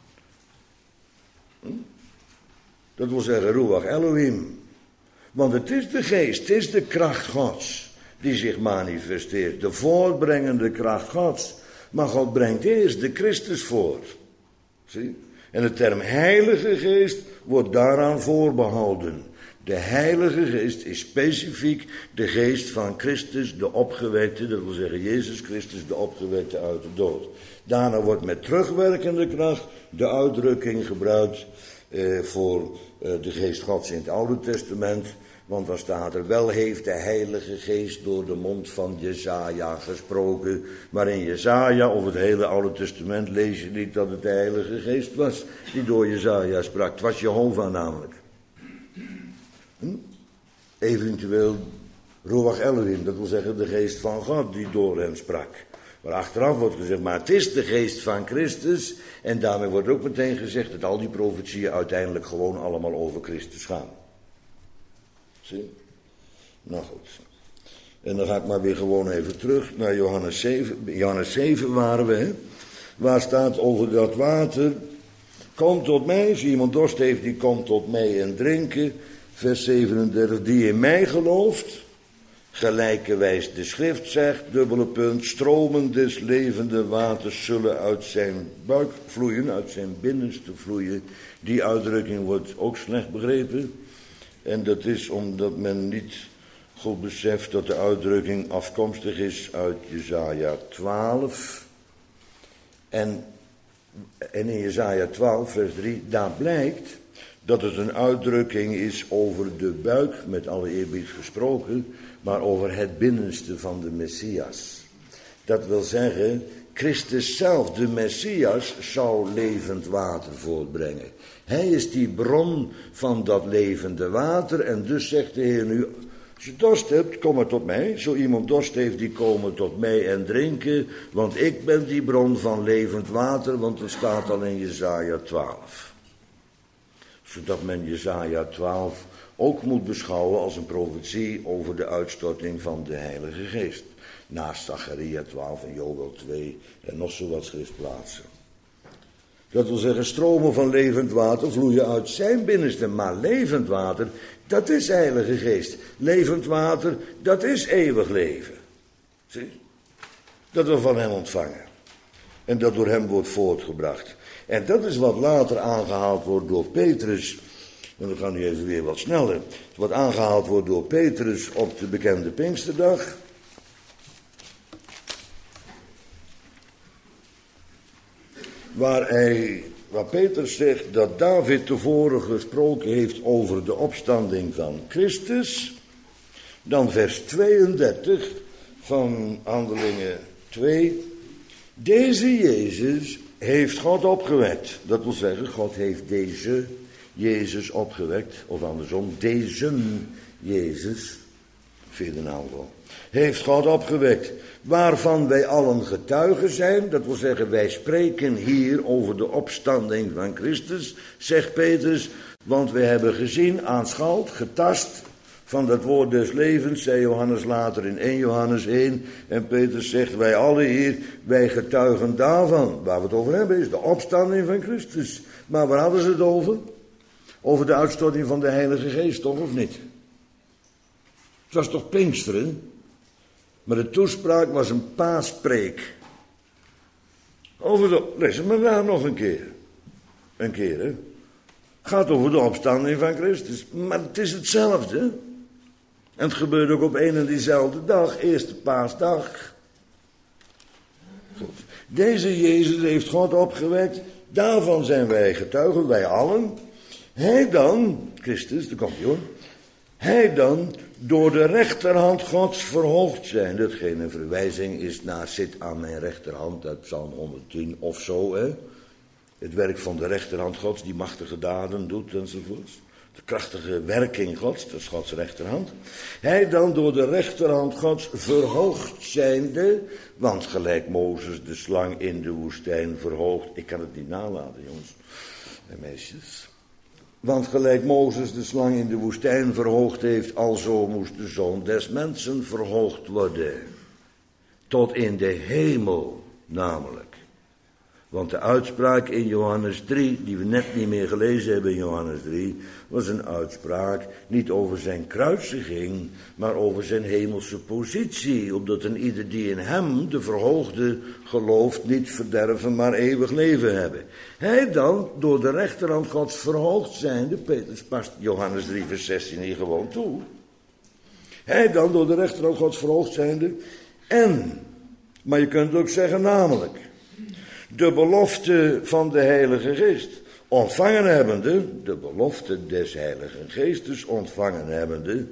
Hm? Dat wil zeggen Ruach Elohim. Want het is de geest, het is de kracht Gods die zich manifesteert. De voortbrengende kracht Gods. Maar God brengt eerst de Christus voort. Zie? En de term Heilige Geest wordt daaraan voorbehouden. De Heilige Geest is specifiek de geest van Christus, de opgewekte, dat wil zeggen Jezus Christus, de opgewekte uit de dood. Daarna wordt met terugwerkende kracht de uitdrukking gebruikt eh, voor eh, de geest Gods in het Oude Testament. Want dan staat er, wel heeft de Heilige Geest door de mond van Jesaja gesproken. Maar in Jesaja of het hele Oude Testament lees je niet dat het de Heilige Geest was die door Jesaja sprak. Het was Jehovah namelijk. Hm? Eventueel Ruach Elohim, dat wil zeggen de geest van God die door hem sprak. Maar achteraf wordt gezegd, maar het is de geest van Christus. En daarmee wordt ook meteen gezegd dat al die profetieën uiteindelijk gewoon allemaal over Christus gaan. Zie? Nou goed. En dan ga ik maar weer gewoon even terug naar Johannes zeven. Johannes zeven waren we, hè? Waar staat over dat water. Kom tot mij, als iemand dorst heeft, die komt tot mij en drinken. Vers zevenendertig, die in mij gelooft. Gelijkerwijs de schrift zegt, dubbele punt, stromen des levende waters zullen uit zijn buik vloeien, uit zijn binnenste vloeien. Die uitdrukking wordt ook slecht begrepen. En dat is omdat men niet goed beseft dat de uitdrukking afkomstig is uit Jesaja twaalf. En, en in Jesaja twaalf vers drie, daar blijkt dat het een uitdrukking is over de buik, met alle eerbied gesproken, maar over het binnenste van de Messias. Dat wil zeggen, Christus zelf, de Messias, zou levend water voortbrengen. Hij is die bron van dat levende water en dus zegt de Heer nu, als je dorst hebt, kom maar tot mij. Zo iemand dorst heeft, die komen tot mij en drinken, want ik ben die bron van levend water, want dat staat al in Jesaja twaalf. Zodat men Jesaja twaalf ook moet beschouwen als een profetie over de uitstorting van de Heilige Geest. Naast Zacharia twaalf en Joël twee en nog zo wat schriftplaatsen. Dat wil zeggen, stromen van levend water vloeien uit zijn binnenste. Maar levend water, dat is Heilige Geest. Levend water, dat is eeuwig leven. Zie? Dat we van hem ontvangen. En dat door hem wordt voortgebracht. En dat is wat later aangehaald wordt door Petrus. En dan gaan we even weer wat sneller. Wat aangehaald wordt door Petrus op de bekende Pinksterdag. Waar, hij, waar Petrus zegt dat David tevoren gesproken heeft over de opstanding van Christus. Dan vers tweeëndertig van Handelingen twee. Deze Jezus heeft God opgewekt. Dat wil zeggen, God heeft deze Jezus opgewekt. Of andersom, deze Jezus, vierde naamval, heeft God opgewekt. Waarvan wij allen getuigen zijn. Dat wil zeggen, wij spreken hier over de opstanding van Christus, zegt Petrus. Want we hebben gezien, aanschouwd, getast, van dat woord des levens, zei Johannes later in eerste Johannes één. En Petrus zegt, wij alle hier, wij getuigen daarvan. Waar we het over hebben is de opstanding van Christus. Maar waar hadden ze het over? Over de uitstorting van de Heilige Geest, toch of niet? Het was toch Pinksteren? Maar de toespraak was een paaspreek. Over de, lees het maar daar nog een keer. Een keer, hè. Gaat over de opstanding van Christus. Maar het is hetzelfde. En het gebeurt ook op een en diezelfde dag. Eerste paasdag. Goed. Deze Jezus heeft God opgewekt. Daarvan zijn wij getuigen, wij allen. Hij dan, Christus, daar komt hij hoor. Hij dan, door de rechterhand Gods verhoogd zijn. Datgene een verwijzing is naar zit aan mijn rechterhand uit Psalm honderdtien of zo, hè. Het werk van de rechterhand Gods, die machtige daden doet enzovoorts. De krachtige werking Gods, dat is Gods rechterhand. Hij dan door de rechterhand Gods verhoogd zijnde, want gelijk Mozes de slang in de woestijn verhoogd. Ik kan het niet nalaten, jongens en meisjes. Want gelijk Mozes de slang in de woestijn verhoogd heeft, alzo moest de Zoon des Mensen verhoogd worden. Tot in de hemel, namelijk. Want de uitspraak in Johannes drie, die we net niet meer gelezen hebben in Johannes drie, was een uitspraak niet over zijn kruisiging, maar over zijn hemelse positie. Opdat een ieder die in hem, de verhoogde, gelooft, niet verderven, maar eeuwig leven hebben. Hij dan, door de rechterhand Gods verhoogd zijnde, Petrus past Johannes drie vers zestien hier gewoon toe. Hij dan, door de rechterhand Gods verhoogd zijnde, en, maar je kunt ook zeggen namelijk, de belofte van de Heilige Geest ontvangen hebbende, de belofte des Heilige Geestes ontvangen hebbende,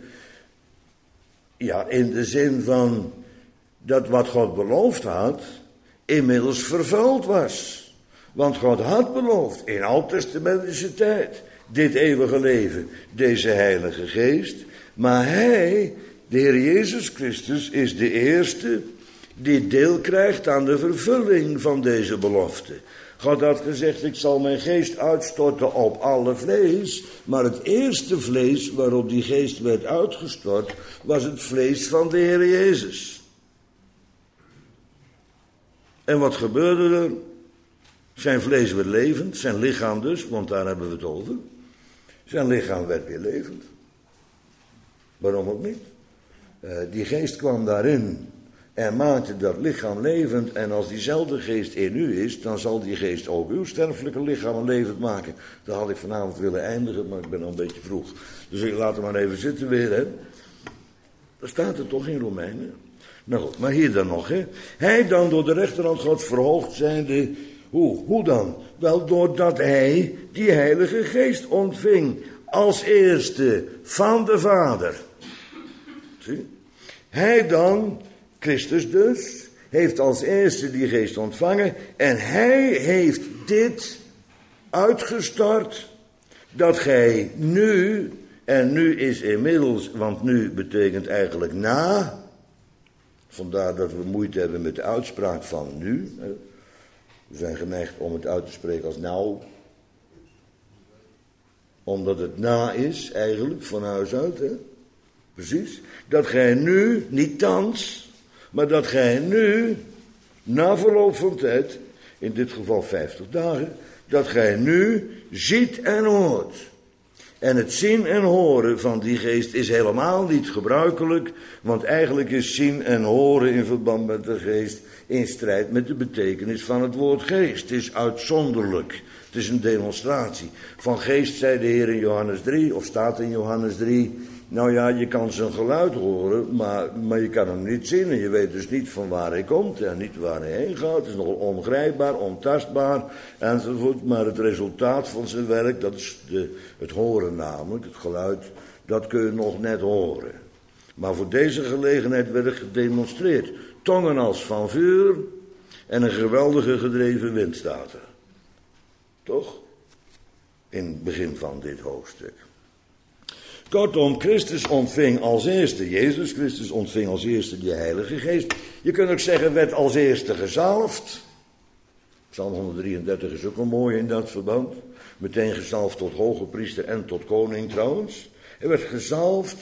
ja, in de zin van dat wat God beloofd had, inmiddels vervuld was. Want God had beloofd, in oud-testamentische tijd, dit eeuwige leven, deze Heilige Geest, maar Hij, de Heer Jezus Christus, is de eerste die deel krijgt aan de vervulling van deze belofte. God had gezegd, ik zal mijn geest uitstorten op alle vlees, maar het eerste vlees waarop die geest werd uitgestort, was het vlees van de Heer Jezus. En wat gebeurde er? Zijn vlees werd levend, zijn lichaam dus, want daar hebben we het over. Zijn lichaam werd weer levend. Waarom ook niet? Uh, die geest kwam daarin en maakte dat lichaam levend. En als diezelfde geest in u is, dan zal die geest ook uw sterfelijke lichaam levend maken. Daar had ik vanavond willen eindigen, maar ik ben al een beetje vroeg. Dus ik laat hem maar even zitten weer, hè. Daar staat het toch in Romeinen. Nou goed, maar hier dan nog, hè. Hij dan door de rechterhand Gods verhoogd zijnde. Hoe? Hoe dan? Wel doordat hij die Heilige Geest ontving als eerste van de Vader. Zie? Hij dan, Christus dus, heeft als eerste die geest ontvangen en hij heeft dit uitgestort dat gij nu, en nu is inmiddels, want nu betekent eigenlijk na, vandaar dat we moeite hebben met de uitspraak van nu. We zijn geneigd om het uit te spreken als nou. Omdat het na is, eigenlijk, van huis uit, hè. Precies. Dat gij nu, niet thans, maar dat gij nu, na verloop van tijd, in dit geval vijftig dagen, dat gij nu ziet en hoort. En het zien en horen van die geest is helemaal niet gebruikelijk, want eigenlijk is zien en horen in verband met de geest in strijd met de betekenis van het woord geest. Het is uitzonderlijk. Het is een demonstratie. Van geest zei de Heer in Johannes drie, of staat in Johannes drie, nou ja, je kan zijn geluid horen, maar, maar je kan hem niet zien. En je weet dus niet van waar hij komt en niet waar hij heen gaat. Het is nogal ongrijpbaar, ontastbaar enzovoort. Maar het resultaat van zijn werk, dat is de, het horen namelijk, het geluid, dat kun je nog net horen. Maar voor deze gelegenheid werd er gedemonstreerd. Tongen als van vuur en een geweldige gedreven wind staat er. Toch? In het begin van dit hoofdstuk. Kortom, Christus ontving als eerste, Jezus Christus ontving als eerste die Heilige Geest. Je kunt ook zeggen, werd als eerste gezalfd. Psalm honderddrieëndertig is ook wel mooi in dat verband. Meteen gezalfd tot hoge priester en tot koning trouwens. Hij werd gezalfd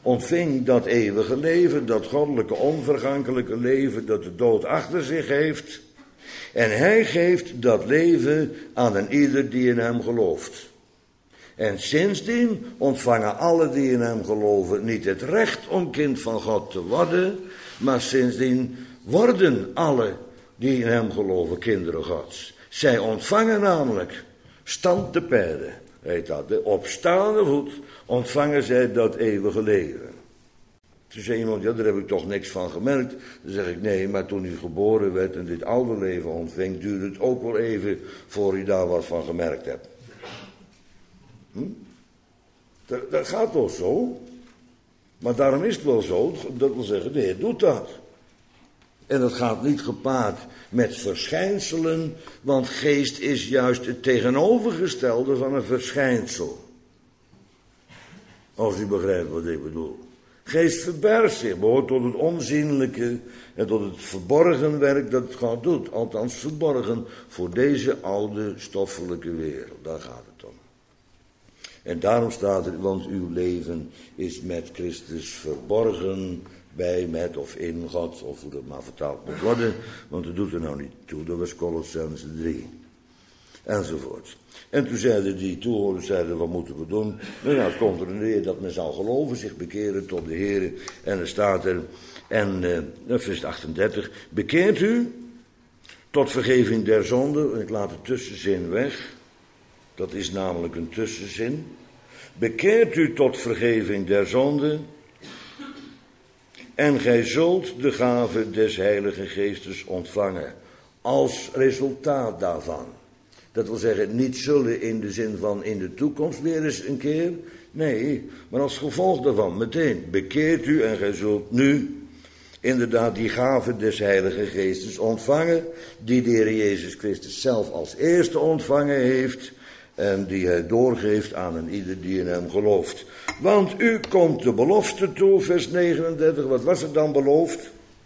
ontving dat eeuwige leven, dat goddelijke onvergankelijke leven dat de dood achter zich heeft. En hij geeft dat leven aan een ieder die in hem gelooft. En sindsdien ontvangen alle die in hem geloven niet het recht om kind van God te worden, maar sindsdien worden alle die in hem geloven kinderen Gods. Zij ontvangen namelijk stand te pijden, heet dat, de op staande voet ontvangen zij dat eeuwige leven. Toen zei iemand, ja, daar heb ik toch niks van gemerkt. Dan zeg ik, nee, maar toen u geboren werd en dit oude leven ontving, duurde het ook wel even voor u daar wat van gemerkt hebt. Hm? Dat, dat gaat toch zo? Maar daarom is het wel zo, dat wil zeggen, de Heer doet dat. En dat gaat niet gepaard met verschijnselen, want geest is juist het tegenovergestelde van een verschijnsel. Als u begrijpt wat ik bedoel. Geest verbergt zich, behoort tot het onzienlijke en tot het verborgen werk dat het God doet. Althans verborgen voor deze oude stoffelijke wereld, daar gaat het om. En daarom staat er, want uw leven is met Christus verborgen bij, met of in God, of hoe dat maar vertaald moet worden, want dat doet er nou niet toe, dat was Kolossenzen drie. Enzovoort. En toen zeiden die toehoorders, zeiden, wat moeten we doen? Nou ja, het komt er neer dat men zal geloven, zich bekeren tot de Heer. En er staat er, en uh, vers achtendertig, bekeert u tot vergeving der zonde, en ik laat de tussenzin weg, dat is namelijk een tussenzin. Bekeert u tot vergeving der zonde, en gij zult de gave des Heilige Geestes ontvangen, als resultaat daarvan. Dat wil zeggen, niet zullen in de zin van in de toekomst weer eens een keer. Nee, maar als gevolg daarvan, meteen, bekeert u en gij zult nu inderdaad die gave des Heilige Geestes ontvangen, die de Heer Jezus Christus zelf als eerste ontvangen heeft en die hij doorgeeft aan een ieder die in hem gelooft. Want u komt de belofte toe, vers negenendertig, wat was er dan beloofd?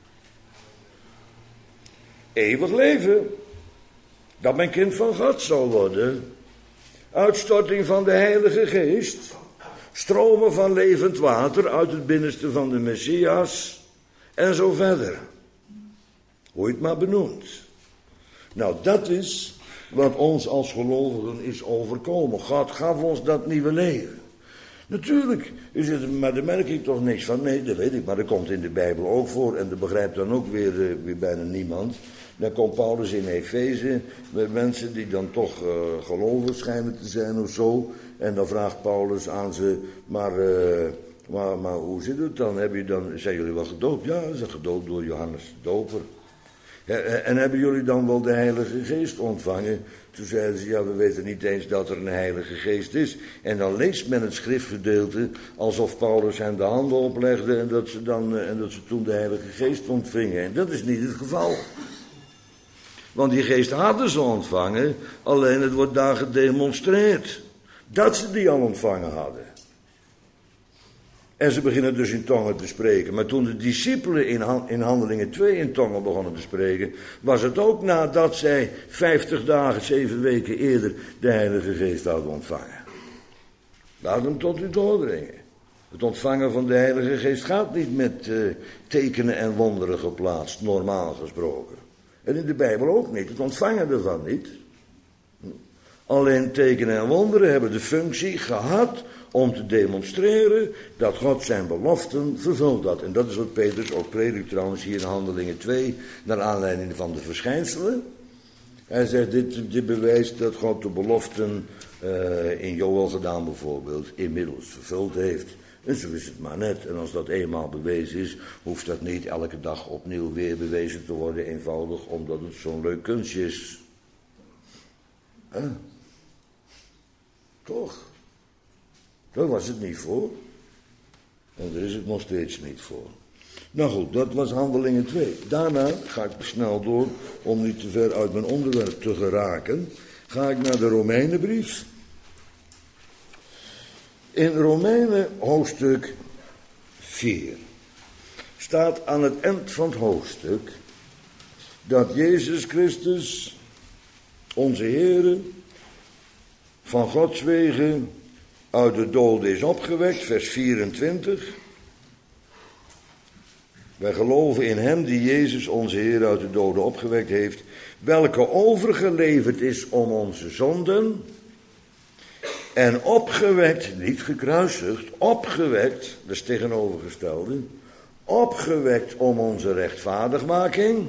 Eeuwig leven. Dat men kind van God zou worden. Uitstorting van de Heilige Geest. Stromen van levend water uit het binnenste van de Messias. En zo verder. Hoe je het maar benoemt. Nou, dat is wat ons als gelovigen is overkomen. God gaf ons dat nieuwe leven. Natuurlijk, u zegt, maar daar merk ik toch niks van. Nee, dat weet ik, maar dat komt in de Bijbel ook voor. En dat begrijpt dan ook weer, uh, weer bijna niemand. Dan komt Paulus in Efeze met mensen die dan toch uh, gelovig schijnen te zijn of zo. En dan vraagt Paulus aan ze, maar, uh, maar, maar hoe zit het dan? Heb je dan? Zijn jullie wel gedoopt? Ja, ze zijn gedoopt door Johannes de Doper. Ja, en hebben jullie dan wel de Heilige Geest ontvangen? Toen zeiden ze, ja, we weten niet eens dat er een Heilige Geest is. En dan leest men het schriftgedeelte alsof Paulus hen de handen oplegde en dat ze, dan, en dat ze toen de Heilige Geest ontvingen. En dat is niet het geval. Want die geest hadden ze ontvangen, alleen het wordt daar gedemonstreerd. Dat ze die al ontvangen hadden. En ze beginnen dus in tongen te spreken. Maar toen de discipelen in, in Handelingen twee in tongen begonnen te spreken, was het ook nadat zij vijftig dagen, zeven weken eerder de Heilige Geest hadden ontvangen. Laat hem tot u doordringen. Het ontvangen van de Heilige Geest gaat niet met uh, tekenen en wonderen geplaatst, normaal gesproken. En in de Bijbel ook niet, het ontvangen ervan niet. Alleen tekenen en wonderen hebben de functie gehad om te demonstreren dat God zijn beloften vervuld had. En dat is wat Petrus ook predikt trouwens hier in Handelingen twee, naar aanleiding van de verschijnselen. Hij zegt, dit, dit bewijst dat God de beloften uh, in Joël gedaan bijvoorbeeld, inmiddels vervuld heeft. En zo is het maar net. En als dat eenmaal bewezen is, hoeft dat niet elke dag opnieuw weer bewezen te worden, eenvoudig omdat het zo'n leuk kunstje is. Huh? Toch? Daar was het niet voor. En daar is het nog steeds niet voor. Nou goed, dat was Handelingen twee. Daarna ga ik snel door, om niet te ver uit mijn onderwerp te geraken, ga ik naar de Romeinenbrief. In Romeinen hoofdstuk vier staat aan het eind van het hoofdstuk dat Jezus Christus, onze Heere, van Gods wegen uit de dood is opgewekt, vers vierentwintig. Wij geloven in hem die Jezus onze Heer uit de doden opgewekt heeft, welke overgeleverd is om onze zonden en opgewekt, niet gekruisigd, opgewekt, dat is tegenovergestelde, opgewekt om onze rechtvaardigmaking.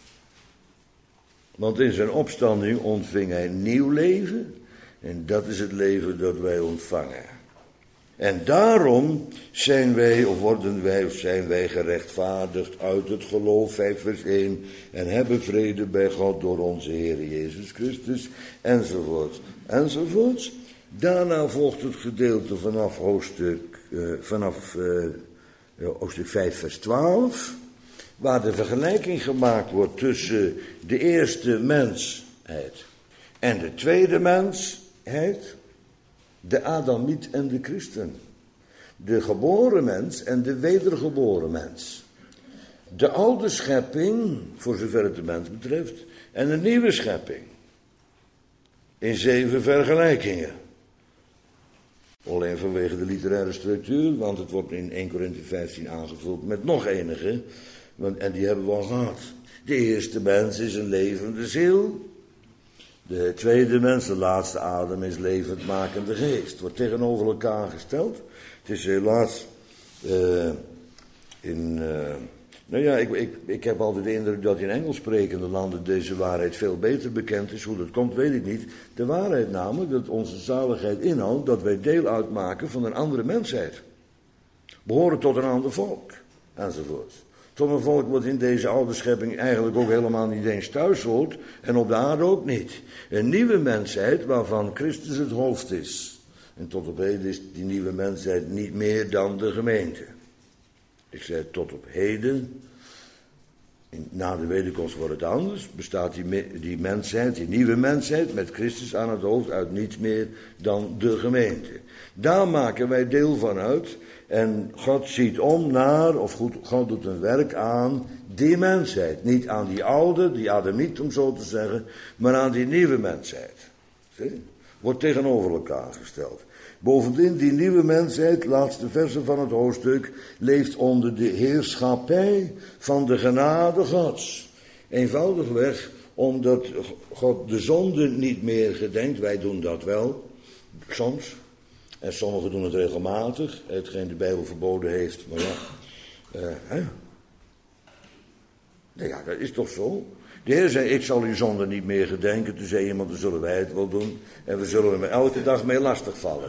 Want in zijn opstanding ontving hij nieuw leven en dat is het leven dat wij ontvangen. En daarom zijn wij, of worden wij, of zijn wij gerechtvaardigd uit het geloof, vijf vers één, en hebben vrede bij God door onze Heer Jezus Christus, enzovoort, enzovoort. Daarna volgt het gedeelte vanaf hoofdstuk, uh, vanaf uh, hoofdstuk vijf vers twaalf, waar de vergelijking gemaakt wordt tussen de eerste mensheid en de tweede mensheid. De Adamiet en de christen. De geboren mens en de wedergeboren mens. De oude schepping, voor zover het de mens betreft, en de nieuwe schepping. In zeven vergelijkingen. Alleen vanwege de literaire structuur, want het wordt in eerste Korinthe vijftien aangevuld met nog enige. Want, en die hebben we al gehad. De eerste mens is een levende ziel. De tweede mens, de laatste adem, is levendmakende geest. Wordt tegenover elkaar gesteld. Het is helaas uh, in... Uh, nou ja, ik, ik, ik heb altijd de indruk dat in Engels sprekende landen deze waarheid veel beter bekend is. Hoe dat komt, weet ik niet. De waarheid namelijk dat onze zaligheid inhoudt dat wij deel uitmaken van een andere mensheid. Behoren tot een ander volk, enzovoort. Tot een volk wat in deze oude schepping eigenlijk ook helemaal niet eens thuis hoort. En op de aarde ook niet. Een nieuwe mensheid waarvan Christus het hoofd is. En tot op heden is die nieuwe mensheid niet meer dan de gemeente. Ik zei tot op heden. Na de wederkomst wordt het anders. Bestaat die, die mensheid, die nieuwe mensheid met Christus aan het hoofd uit niets meer dan de gemeente. Daar maken wij deel van uit. En God ziet om naar, of goed, God doet een werk aan die mensheid. Niet aan die oude, die Adamiet om zo te zeggen, maar aan die nieuwe mensheid. Zie? Wordt tegenover elkaar gesteld. Bovendien, die nieuwe mensheid, laatste verse van het hoofdstuk, leeft onder de heerschappij van de genade Gods. Eenvoudigweg omdat God de zonde niet meer gedenkt. Wij doen dat wel, soms. En sommigen doen het regelmatig, hetgeen de Bijbel verboden heeft. Maar ja, uh, hè? Nou ja, dat is toch zo. De Heer zei, ik zal uw zonde niet meer gedenken. Toen zei iemand, dan zullen wij het wel doen. En we zullen hem elke dag mee lastigvallen.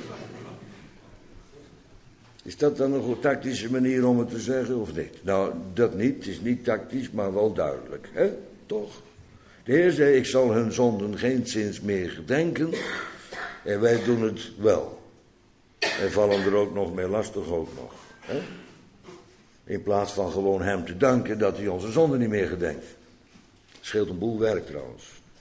Is dat dan een goed tactische manier om het te zeggen of niet? Nou, dat niet. Het is niet tactisch, maar wel duidelijk. Hè? Toch? De Heer zei, ik zal hun zonden geenszins meer gedenken. En wij doen het wel. En vallen er ook nog mee lastig ook nog. Hè? In plaats van gewoon hem te danken dat hij onze zonde niet meer gedenkt. Scheelt een boel werk trouwens.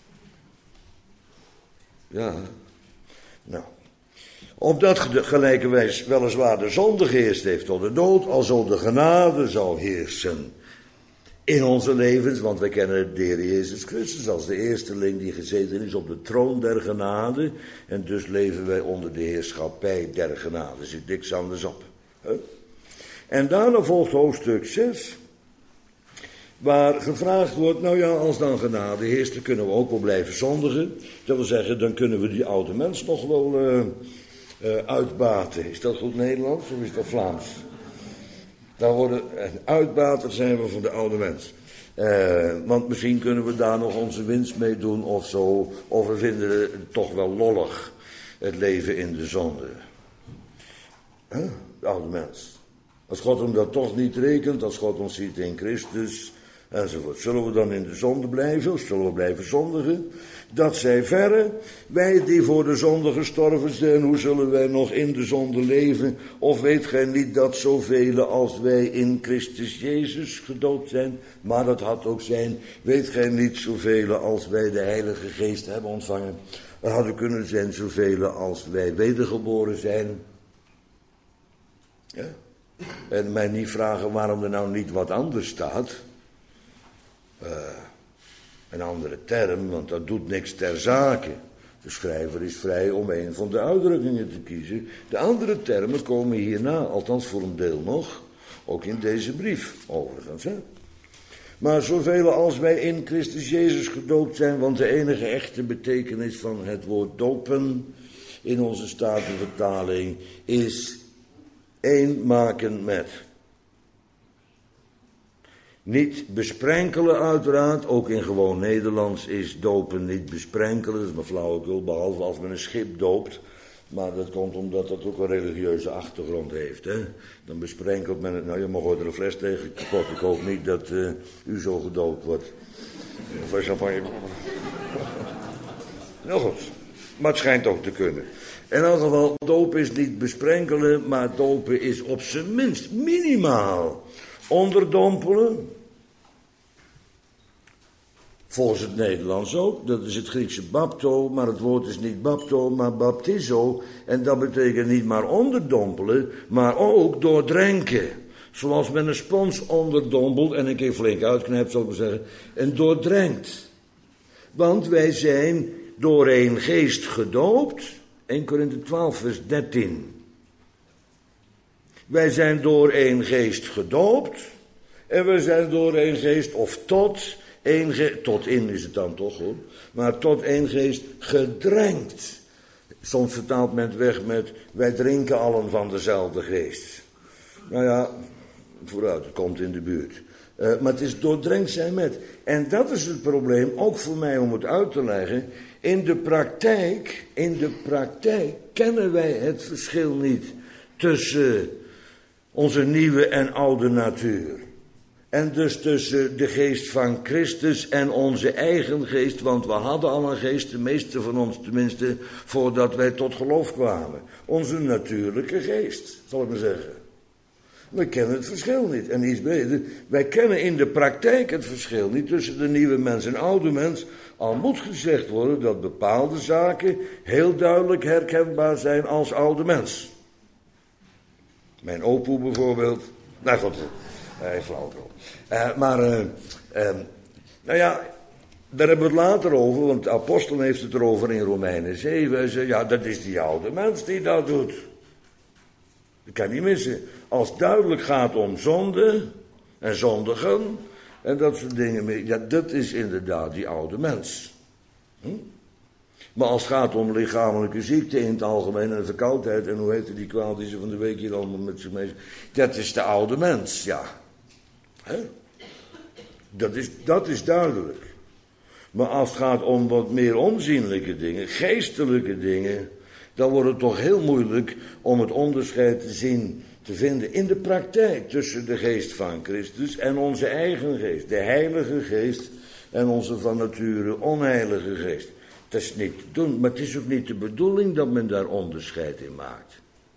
Ja. Nou. Opdat gelijke wijs weliswaar de zonde geheerst heeft tot de dood, alzo de genade zal heersen in onze levens, want wij kennen de Heer Jezus Christus als de eersteling die gezeten is op de troon der genade. En dus leven wij onder de heerschappij der genade. Zit niks anders op. Huh? En daarna volgt hoofdstuk zes. Waar gevraagd wordt, nou ja, als dan genade heerst, dan kunnen we ook wel blijven zondigen. Dat wil zeggen, dan kunnen we die oude mens nog wel uh, uh, uitbaten. Is dat goed Nederlands of is dat Vlaams? Dan worden uitbater zijn we van de oude mens. Uh, want misschien kunnen we daar nog onze winst mee doen of zo. Of we vinden het toch wel lollig, het leven in de zonde. Huh? De oude mens. Als God hem dat toch niet rekent, als God ons ziet in Christus, enzovoort. Zullen we dan in de zonde blijven, of zullen we blijven zondigen? Dat zij verre, wij die voor de zonde gestorven zijn, hoe zullen wij nog in de zonde leven? Of weet gij niet dat zoveel als wij in Christus Jezus gedoopt zijn? Maar dat had ook zijn, weet gij niet zoveel als wij de Heilige Geest hebben ontvangen? Er hadden kunnen zijn zoveel als wij wedergeboren zijn. Ja. En mij niet vragen waarom er nou niet wat anders staat. Uh, een andere term, want dat doet niks ter zake. De schrijver is vrij om een van de uitdrukkingen te kiezen. De andere termen komen hierna, althans voor een deel nog, Ook in deze brief, overigens. Hè? Maar zoveel als wij in Christus Jezus gedoopt zijn, want de enige echte betekenis van het woord dopen in onze Statenvertaling is één maken met. Niet besprenkelen uiteraard, ook in gewoon Nederlands is dopen niet besprenkelen, dat is maar flauwekul, behalve als men een schip doopt. Maar dat komt omdat dat ook een religieuze achtergrond heeft. Hè? Dan besprenkelt men het, nou je mag ooit er een fles tegen kapot, ik hoop niet dat uh, u zo gedoopt wordt. Of champagne. Nou goed, maar het schijnt ook te kunnen. In elk geval, dopen is niet besprenkelen, maar dopen is op zijn minst minimaal onderdompelen. Volgens het Nederlands ook, dat is het Griekse bapto, maar het woord is niet bapto, maar baptizo. En dat betekent niet maar onderdompelen, maar ook doordrenken. Zoals men een spons onderdompelt en een keer flink uitknijpt, zal ik maar zeggen, en doordrenkt. Want wij zijn door één geest gedoopt, Eerste Korinthe twaalf vers dertien. Wij zijn door één geest gedoopt, en we zijn door één geest, of tot... Eén ge- tot in is het dan toch hoor, maar tot één geest gedrenkt. Soms vertaalt men het weg met, wij drinken allen van dezelfde geest. Nou ja, vooruit, het komt in de buurt. Uh, maar het is doordrenkt zijn met. En dat is het probleem, ook voor mij om het uit te leggen. In de praktijk, in de praktijk kennen wij het verschil niet tussen onze nieuwe en oude natuur. En dus tussen de geest van Christus en onze eigen geest, want we hadden al een geest, de meeste van ons tenminste, voordat wij tot geloof kwamen. Onze natuurlijke geest, zal ik maar zeggen. We kennen het verschil niet. En iets breder, wij kennen in de praktijk het verschil niet tussen de nieuwe mens en oude mens. Al moet gezegd worden dat bepaalde zaken heel duidelijk herkenbaar zijn als oude mens. Mijn opoe bijvoorbeeld, nou goed... Hij flauw wel. Uh, maar, uh, uh, nou ja, daar hebben we het later over, want de apostel heeft het erover in Romeinen zeven. Hij zei, ja, dat is die oude mens die dat doet. Dat kan niet missen. Als het duidelijk gaat om zonde en zondigen en dat soort dingen, ja, dat is inderdaad die oude mens. Hm? Maar als het gaat om lichamelijke ziekte in het algemeen en verkoudheid en hoe heette die kwaal die ze van de week hier allemaal met zich mee, dat is de oude mens, ja. He? Dat is, dat is duidelijk. Maar als het gaat om wat meer onzienlijke dingen, geestelijke dingen, dan wordt het toch heel moeilijk om het onderscheid te zien, te vinden in de praktijk tussen de geest van Christus en onze eigen geest, de heilige geest en onze van nature onheilige geest. Dat is niet te doen, maar het is ook niet de bedoeling dat men daar onderscheid in maakt.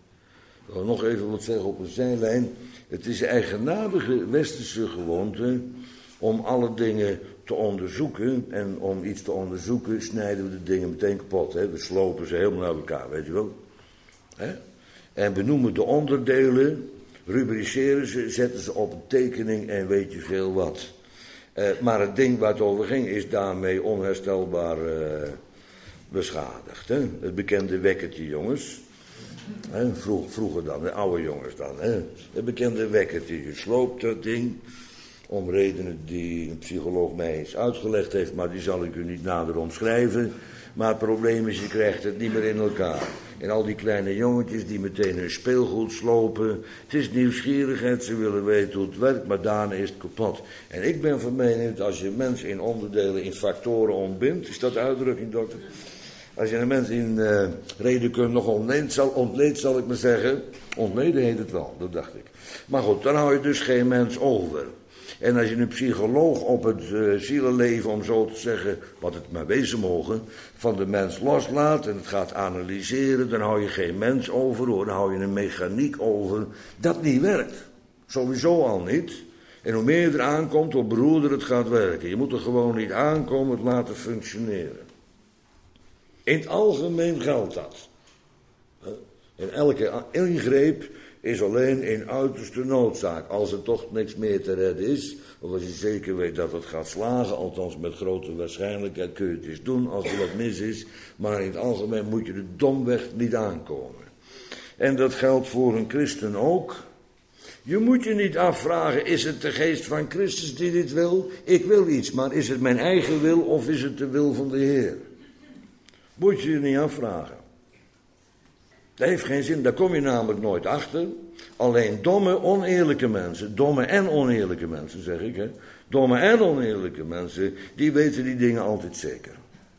Ik wil nog even wat zeggen op een zijlijn. Het is een eigenaardige westerse gewoonte om alle dingen te onderzoeken. En om iets te onderzoeken snijden we de dingen meteen kapot. Hè? We slopen ze helemaal uit elkaar, weet je wel. Hè? En we noemen de onderdelen, rubriceren ze, zetten ze op een tekening en weet je veel wat. Uh, maar het ding waar het over ging is daarmee onherstelbaar uh, beschadigd. Hè? Het bekende wekkertje, jongens. He, vroeg, vroeger dan, de oude jongens dan. He. Het bekende wekkertje, je sloopt dat ding. Om redenen die een psycholoog mij eens uitgelegd heeft, maar die zal ik u niet nader omschrijven. Maar het probleem is, je krijgt het niet meer in elkaar. En al die kleine jongetjes die meteen hun speelgoed slopen. Het is nieuwsgierigheid, ze willen weten hoe het werkt, maar daarna is het kapot. En ik ben van mening dat als je mensen in onderdelen, in factoren ontbindt, is dat de uitdrukking, dokter? Als je een mens in uh, redenkunde nog ontleed zal, ontleed, zal ik maar zeggen. Ontleden heet het wel, dat dacht ik. Maar goed, dan hou je dus geen mens over. En als je een psycholoog op het uh, zielenleven, om zo te zeggen, wat het maar wezen mogen, van de mens loslaat en het gaat analyseren, dan hou je geen mens over, hoor. Dan hou je een mechaniek over, dat niet werkt. Sowieso al niet. En hoe meer je er aankomt, hoe beroerder het gaat werken. Je moet er gewoon niet aankomen, het laten functioneren. In het algemeen geldt dat. En elke ingreep is alleen in uiterste noodzaak. Als er toch niks meer te redden is, of als je zeker weet dat het gaat slagen, althans met grote waarschijnlijkheid kun je het eens doen als er wat mis is, maar in het algemeen moet je er domweg niet aankomen. En dat geldt voor een christen ook. Je moet je niet afvragen, is het de geest van Christus die dit wil? Ik wil iets, maar is het mijn eigen wil of is het de wil van de Heer? Moet je je niet afvragen. Dat heeft geen zin, daar kom je namelijk nooit achter. Alleen domme, oneerlijke mensen, domme en oneerlijke mensen zeg ik, hè. Domme en oneerlijke mensen, die weten die dingen altijd zeker.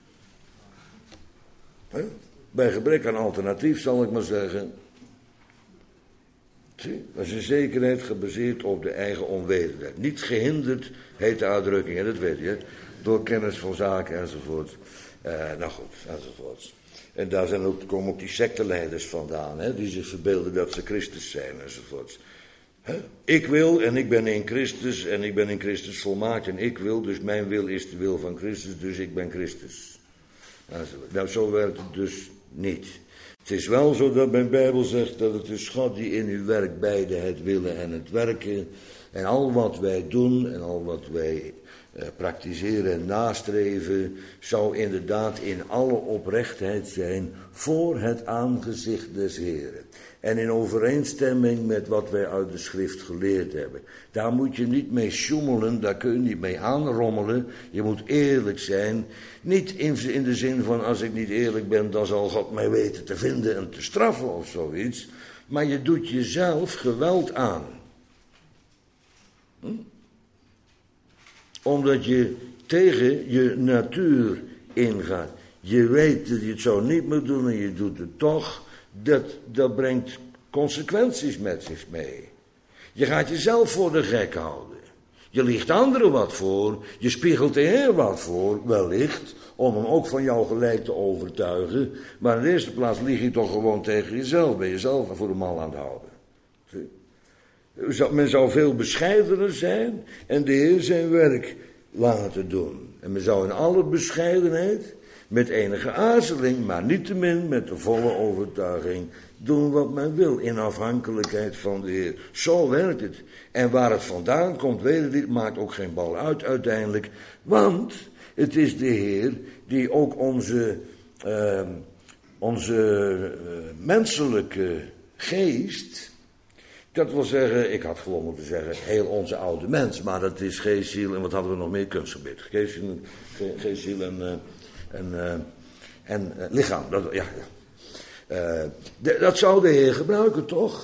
He? Bij gebrek aan alternatief zal ik maar zeggen. Zie, dat is een zekerheid gebaseerd op de eigen onwetendheid. Niet gehinderd, heet de uitdrukking, hè, dat weet je, door kennis van zaken enzovoort. Uh, nou goed, enzovoort. En daar zijn ook, komen ook die secteleiders vandaan, hè, die zich verbeelden dat ze Christus zijn enzovoort. He? Ik wil en ik ben in Christus en ik ben in Christus volmaakt en ik wil, dus mijn wil is de wil van Christus, dus ik ben Christus. Nou, zo werkt het dus niet. Het is wel zo dat mijn Bijbel zegt dat het is God die in uw werk beide het willen en het werken. En al wat wij doen en al wat wij eh, praktiseren en nastreven, zou inderdaad in alle oprechtheid zijn voor het aangezicht des Heren. En in overeenstemming met wat wij uit de schrift geleerd hebben. Daar moet je niet mee sjoemelen, daar kun je niet mee aanrommelen. Je moet eerlijk zijn. Niet in de zin van als ik niet eerlijk ben, dan zal God mij weten te vinden en te straffen of zoiets. Maar je doet jezelf geweld aan. Hm? Omdat je tegen je natuur ingaat. Je weet dat je het zo niet moet doen en je doet het toch. Dat, dat brengt consequenties met zich mee. Je gaat jezelf voor de gek houden. Je liegt anderen wat voor. Je spiegelt de Heer wat voor, wellicht. Om hem ook van jou gelijk te overtuigen. Maar in de eerste plaats lieg je toch gewoon tegen jezelf. Ben je zelf voor de mal aan het houden. Zie? Men zou veel bescheidener zijn en de Heer zijn werk laten doen. En men zou in alle bescheidenheid, met enige aarzeling, maar niettemin met de volle overtuiging, doen wat men wil in afhankelijkheid van de Heer. Zo werkt het. En waar het vandaan komt, weet het niet, maakt ook geen bal uit uiteindelijk. Want het is de Heer die ook onze, uh, onze uh, menselijke geest, dat wil zeggen, ik had gewoon moeten zeggen, heel onze oude mens, maar dat is geest, ziel en wat hadden we nog meer, kunstgebied. Geest, geest ziel en... Uh, En, uh, en uh, lichaam, dat, ja, ja. Uh, de, dat zou de Heer gebruiken, toch?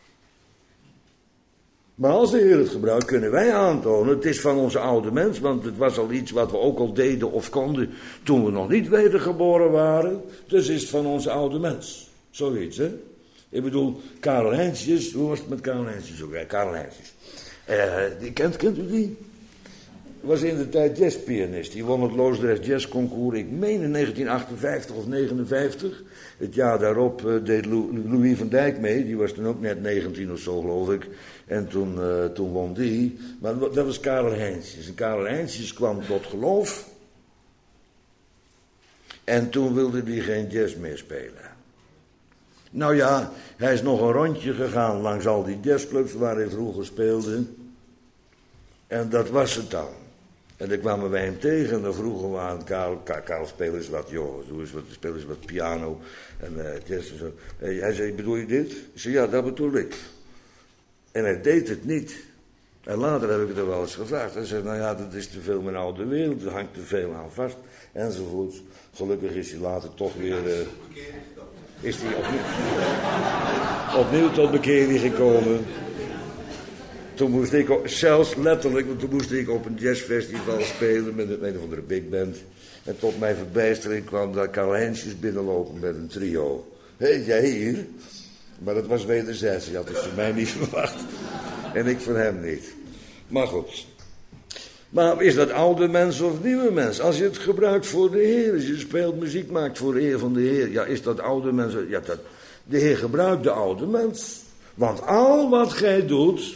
Maar als de Heer het gebruikt, kunnen wij aantonen, het is van onze oude mens, want het was al iets wat we ook al deden of konden toen we nog niet wedergeboren waren. Dus is het van onze oude mens. Zoiets, hè? Ik bedoel, Karel Heinzjes, hoe was het met Karel Heinzjes ook? Ja, Karel Heinzjes. Uh, die kent, kent u die? Was in de tijd jazzpianist. Die won het Loosdrecht Jazzconcours, ik meen in negentien achtenvijftig of negenenvijftig. Het jaar daarop uh, deed Louis van Dijk mee. Die was toen ook net negentien of zo, geloof ik. En toen, uh, toen won die. Maar dat was Karel Heinzjes. En Karel Heinzjes kwam tot geloof. En toen wilde hij geen jazz meer spelen. Nou ja, hij is nog een rondje gegaan langs al die jazzclubs waar hij vroeger speelde. En dat was het dan. En dan kwamen wij hem tegen en dan vroegen we aan Karel, Karel speel eens wat, joh, doe eens wat, speel eens wat piano en uh, jazz en zo. En hij zei, bedoel je dit? Ik zei, ja, dat bedoel ik. En hij deed het niet. En later heb ik het er wel eens gevraagd. Hij zei, nou ja, dat is te veel mijn oude wereld, er hangt te veel aan vast, enzovoorts. Gelukkig is hij later toch weer, uh, is hij opnieuw, opnieuw tot bekering gekomen. Toen moest ik, zelfs letterlijk, want toen moest ik op een jazzfestival spelen met een, een of andere big band. En tot mijn verbijstering kwam daar Karel Heinzjes binnenlopen met een trio. Hé, hey, jij hier? Maar dat was wederzijds, hij had het van mij niet verwacht. En ik van hem niet. Maar goed. Maar is dat oude mens of nieuwe mens? Als je het gebruikt voor de Heer, als je speelt, muziek maakt voor de eer van de Heer. Ja, is dat oude mens? Ja, dat, de Heer gebruikt de oude mens. Want al wat gij doet...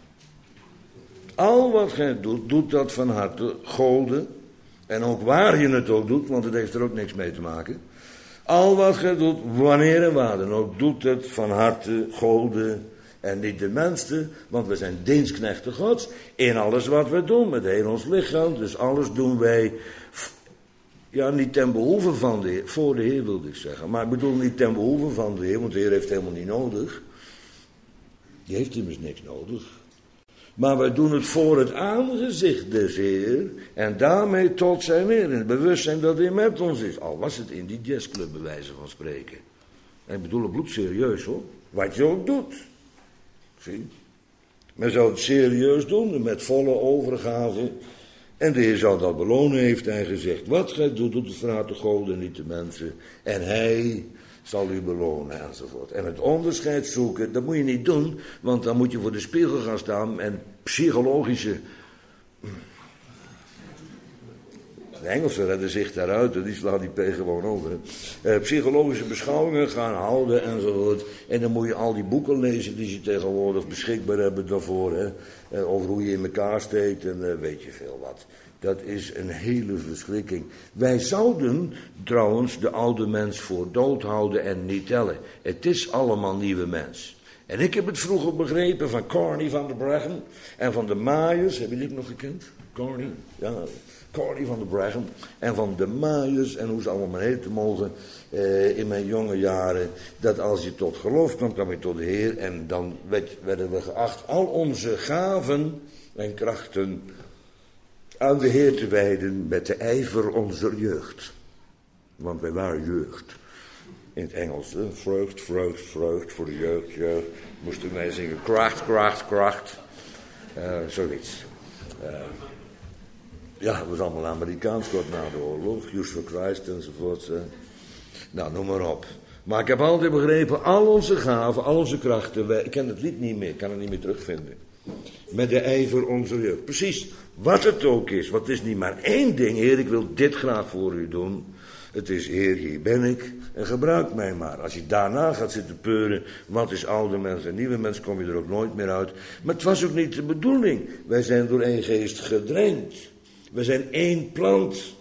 Al wat gij doet, doet dat van harte, golden. En ook waar je het ook doet, want het heeft er ook niks mee te maken. Al wat gij doet, wanneer en waar dan ook, doet het van harte, golden. En niet de mensen, want we zijn dienstknechten Gods. In alles wat we doen, met heel ons lichaam. Dus alles doen wij, ja, niet ten behoeve van de Heer. Voor de Heer wilde ik zeggen. Maar ik bedoel niet ten behoeve van de Heer, want de Heer heeft helemaal niet nodig. Die heeft immers niks nodig. Maar wij doen het voor het aangezicht des Heer en daarmee tot zijn eer. In het bewustzijn dat hij met ons is. Al was het in die jazzclub bij wijze van spreken. En ik bedoel het bloedserieus hoor. Wat je ook doet. Zie. Men zou het serieus doen, met volle overgave. En de Heer zal dat belonen, heeft hij gezegd. Wat gij doet, doet het vraagt de God en niet de mensen. En hij zal u belonen, enzovoort. En het onderscheid zoeken, dat moet je niet doen, want dan moet je voor de spiegel gaan staan en psychologische... De Engelsen redden zich daaruit, die slaan die P gewoon over. Eh, psychologische beschouwingen gaan houden enzovoort. En dan moet je al die boeken lezen die ze tegenwoordig beschikbaar hebben daarvoor. Hè? Eh, over hoe je in elkaar steekt en uh, weet je veel wat. Dat is een hele verschrikking. Wij zouden trouwens de oude mens voor dood houden en niet tellen. Het is allemaal nieuwe mens. En ik heb het vroeger begrepen van Corny van der Breggen en van de Maaiers. Hebben jullie hem nog gekend? Corny? Ja, Corny van der Breggen en van de Maaiers en hoe ze allemaal maar heten mogen eh, in mijn jonge jaren. Dat als je tot geloof kwam, kwam je tot de Heer en dan werd, werden we geacht al onze gaven en krachten aan de Heer te wijden met de ijver onze jeugd. Want wij waren jeugd. In het Engels, hè? vreugd, vreugd, vreugd voor de jeugd, jeugd. Moesten wij zingen, kracht, kracht, kracht. Uh, zoiets. Uh, ja, dat was allemaal Amerikaans kort na de oorlog. Use for Christ enzovoort. Uh. Nou, noem maar op. Maar ik heb altijd begrepen, al onze gaven, al onze krachten. Wij, ik ken het lied niet meer, ik kan het niet meer terugvinden. Met de ijver onze jeugd. Precies, wat het ook is. Want het is niet maar één ding, Heer, ik wil dit graag voor u doen. Het is, Heer, hier ben ik en gebruik mij maar. Als je daarna gaat zitten peuren, wat is oude mens en nieuwe mens, kom je er ook nooit meer uit. Maar het was ook niet de bedoeling. Wij zijn door één geest gedrenkt. Wij zijn één plant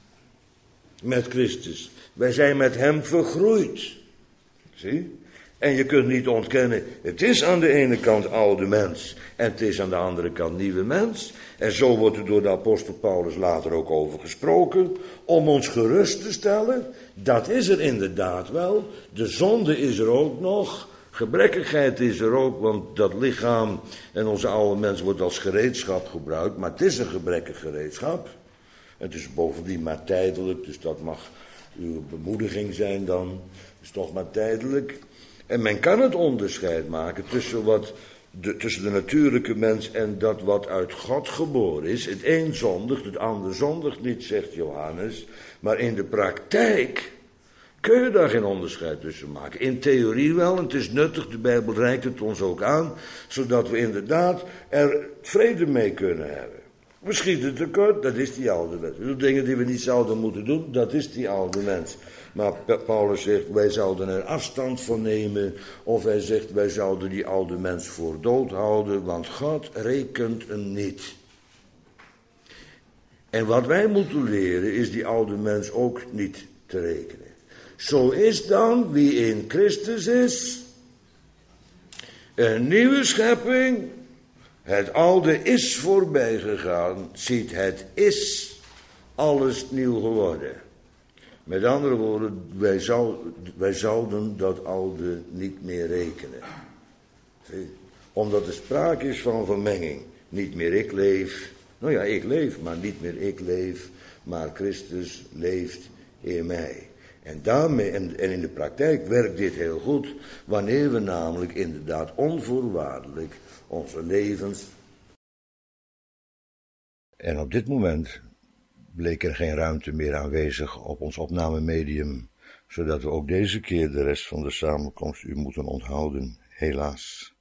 met Christus. Wij zijn met hem vergroeid. Zie? En je kunt niet ontkennen, het is aan de ene kant oude mens en het is aan de andere kant nieuwe mens. En zo wordt er door de apostel Paulus later ook over gesproken, om ons gerust te stellen. Dat is er inderdaad wel. De zonde is er ook nog. Gebrekkigheid is er ook, want dat lichaam en onze oude mens wordt als gereedschap gebruikt. Maar het is een gebrekkig gereedschap. Het is bovendien maar tijdelijk, dus dat mag uw bemoediging zijn dan. Het is toch maar tijdelijk. En men kan het onderscheid maken tussen, wat de, tussen de natuurlijke mens en dat wat uit God geboren is. Het een zondigt, het ander zondigt niet, zegt Johannes. Maar in de praktijk kun je daar geen onderscheid tussen maken. In theorie wel, en het is nuttig, de Bijbel reikt het ons ook aan, zodat we inderdaad er vrede mee kunnen hebben. We schieten tekort, dat is die oude mens. De dingen die we niet zouden moeten doen, dat is die oude mens. Maar Paulus zegt, wij zouden er afstand van nemen. Of hij zegt, wij zouden die oude mens voor dood houden, want God rekent hem niet. En wat wij moeten leren, is die oude mens ook niet te rekenen. Zo is dan, wie in Christus is, een nieuwe schepping. Het oude is voorbij gegaan, ziet, het is alles nieuw geworden. Met andere woorden, wij, zou, wij zouden dat oude niet meer rekenen. Zie? Omdat er sprake is van vermenging. Niet meer ik leef, nou ja, ik leef, maar niet meer ik leef, maar Christus leeft in mij. En, daarmee, en, en in de praktijk werkt dit heel goed, wanneer we namelijk inderdaad onvoorwaardelijk onze levens. En op dit moment bleek er geen ruimte meer aanwezig op ons opnamemedium, zodat we ook deze keer de rest van de samenkomst u moeten onthouden, helaas.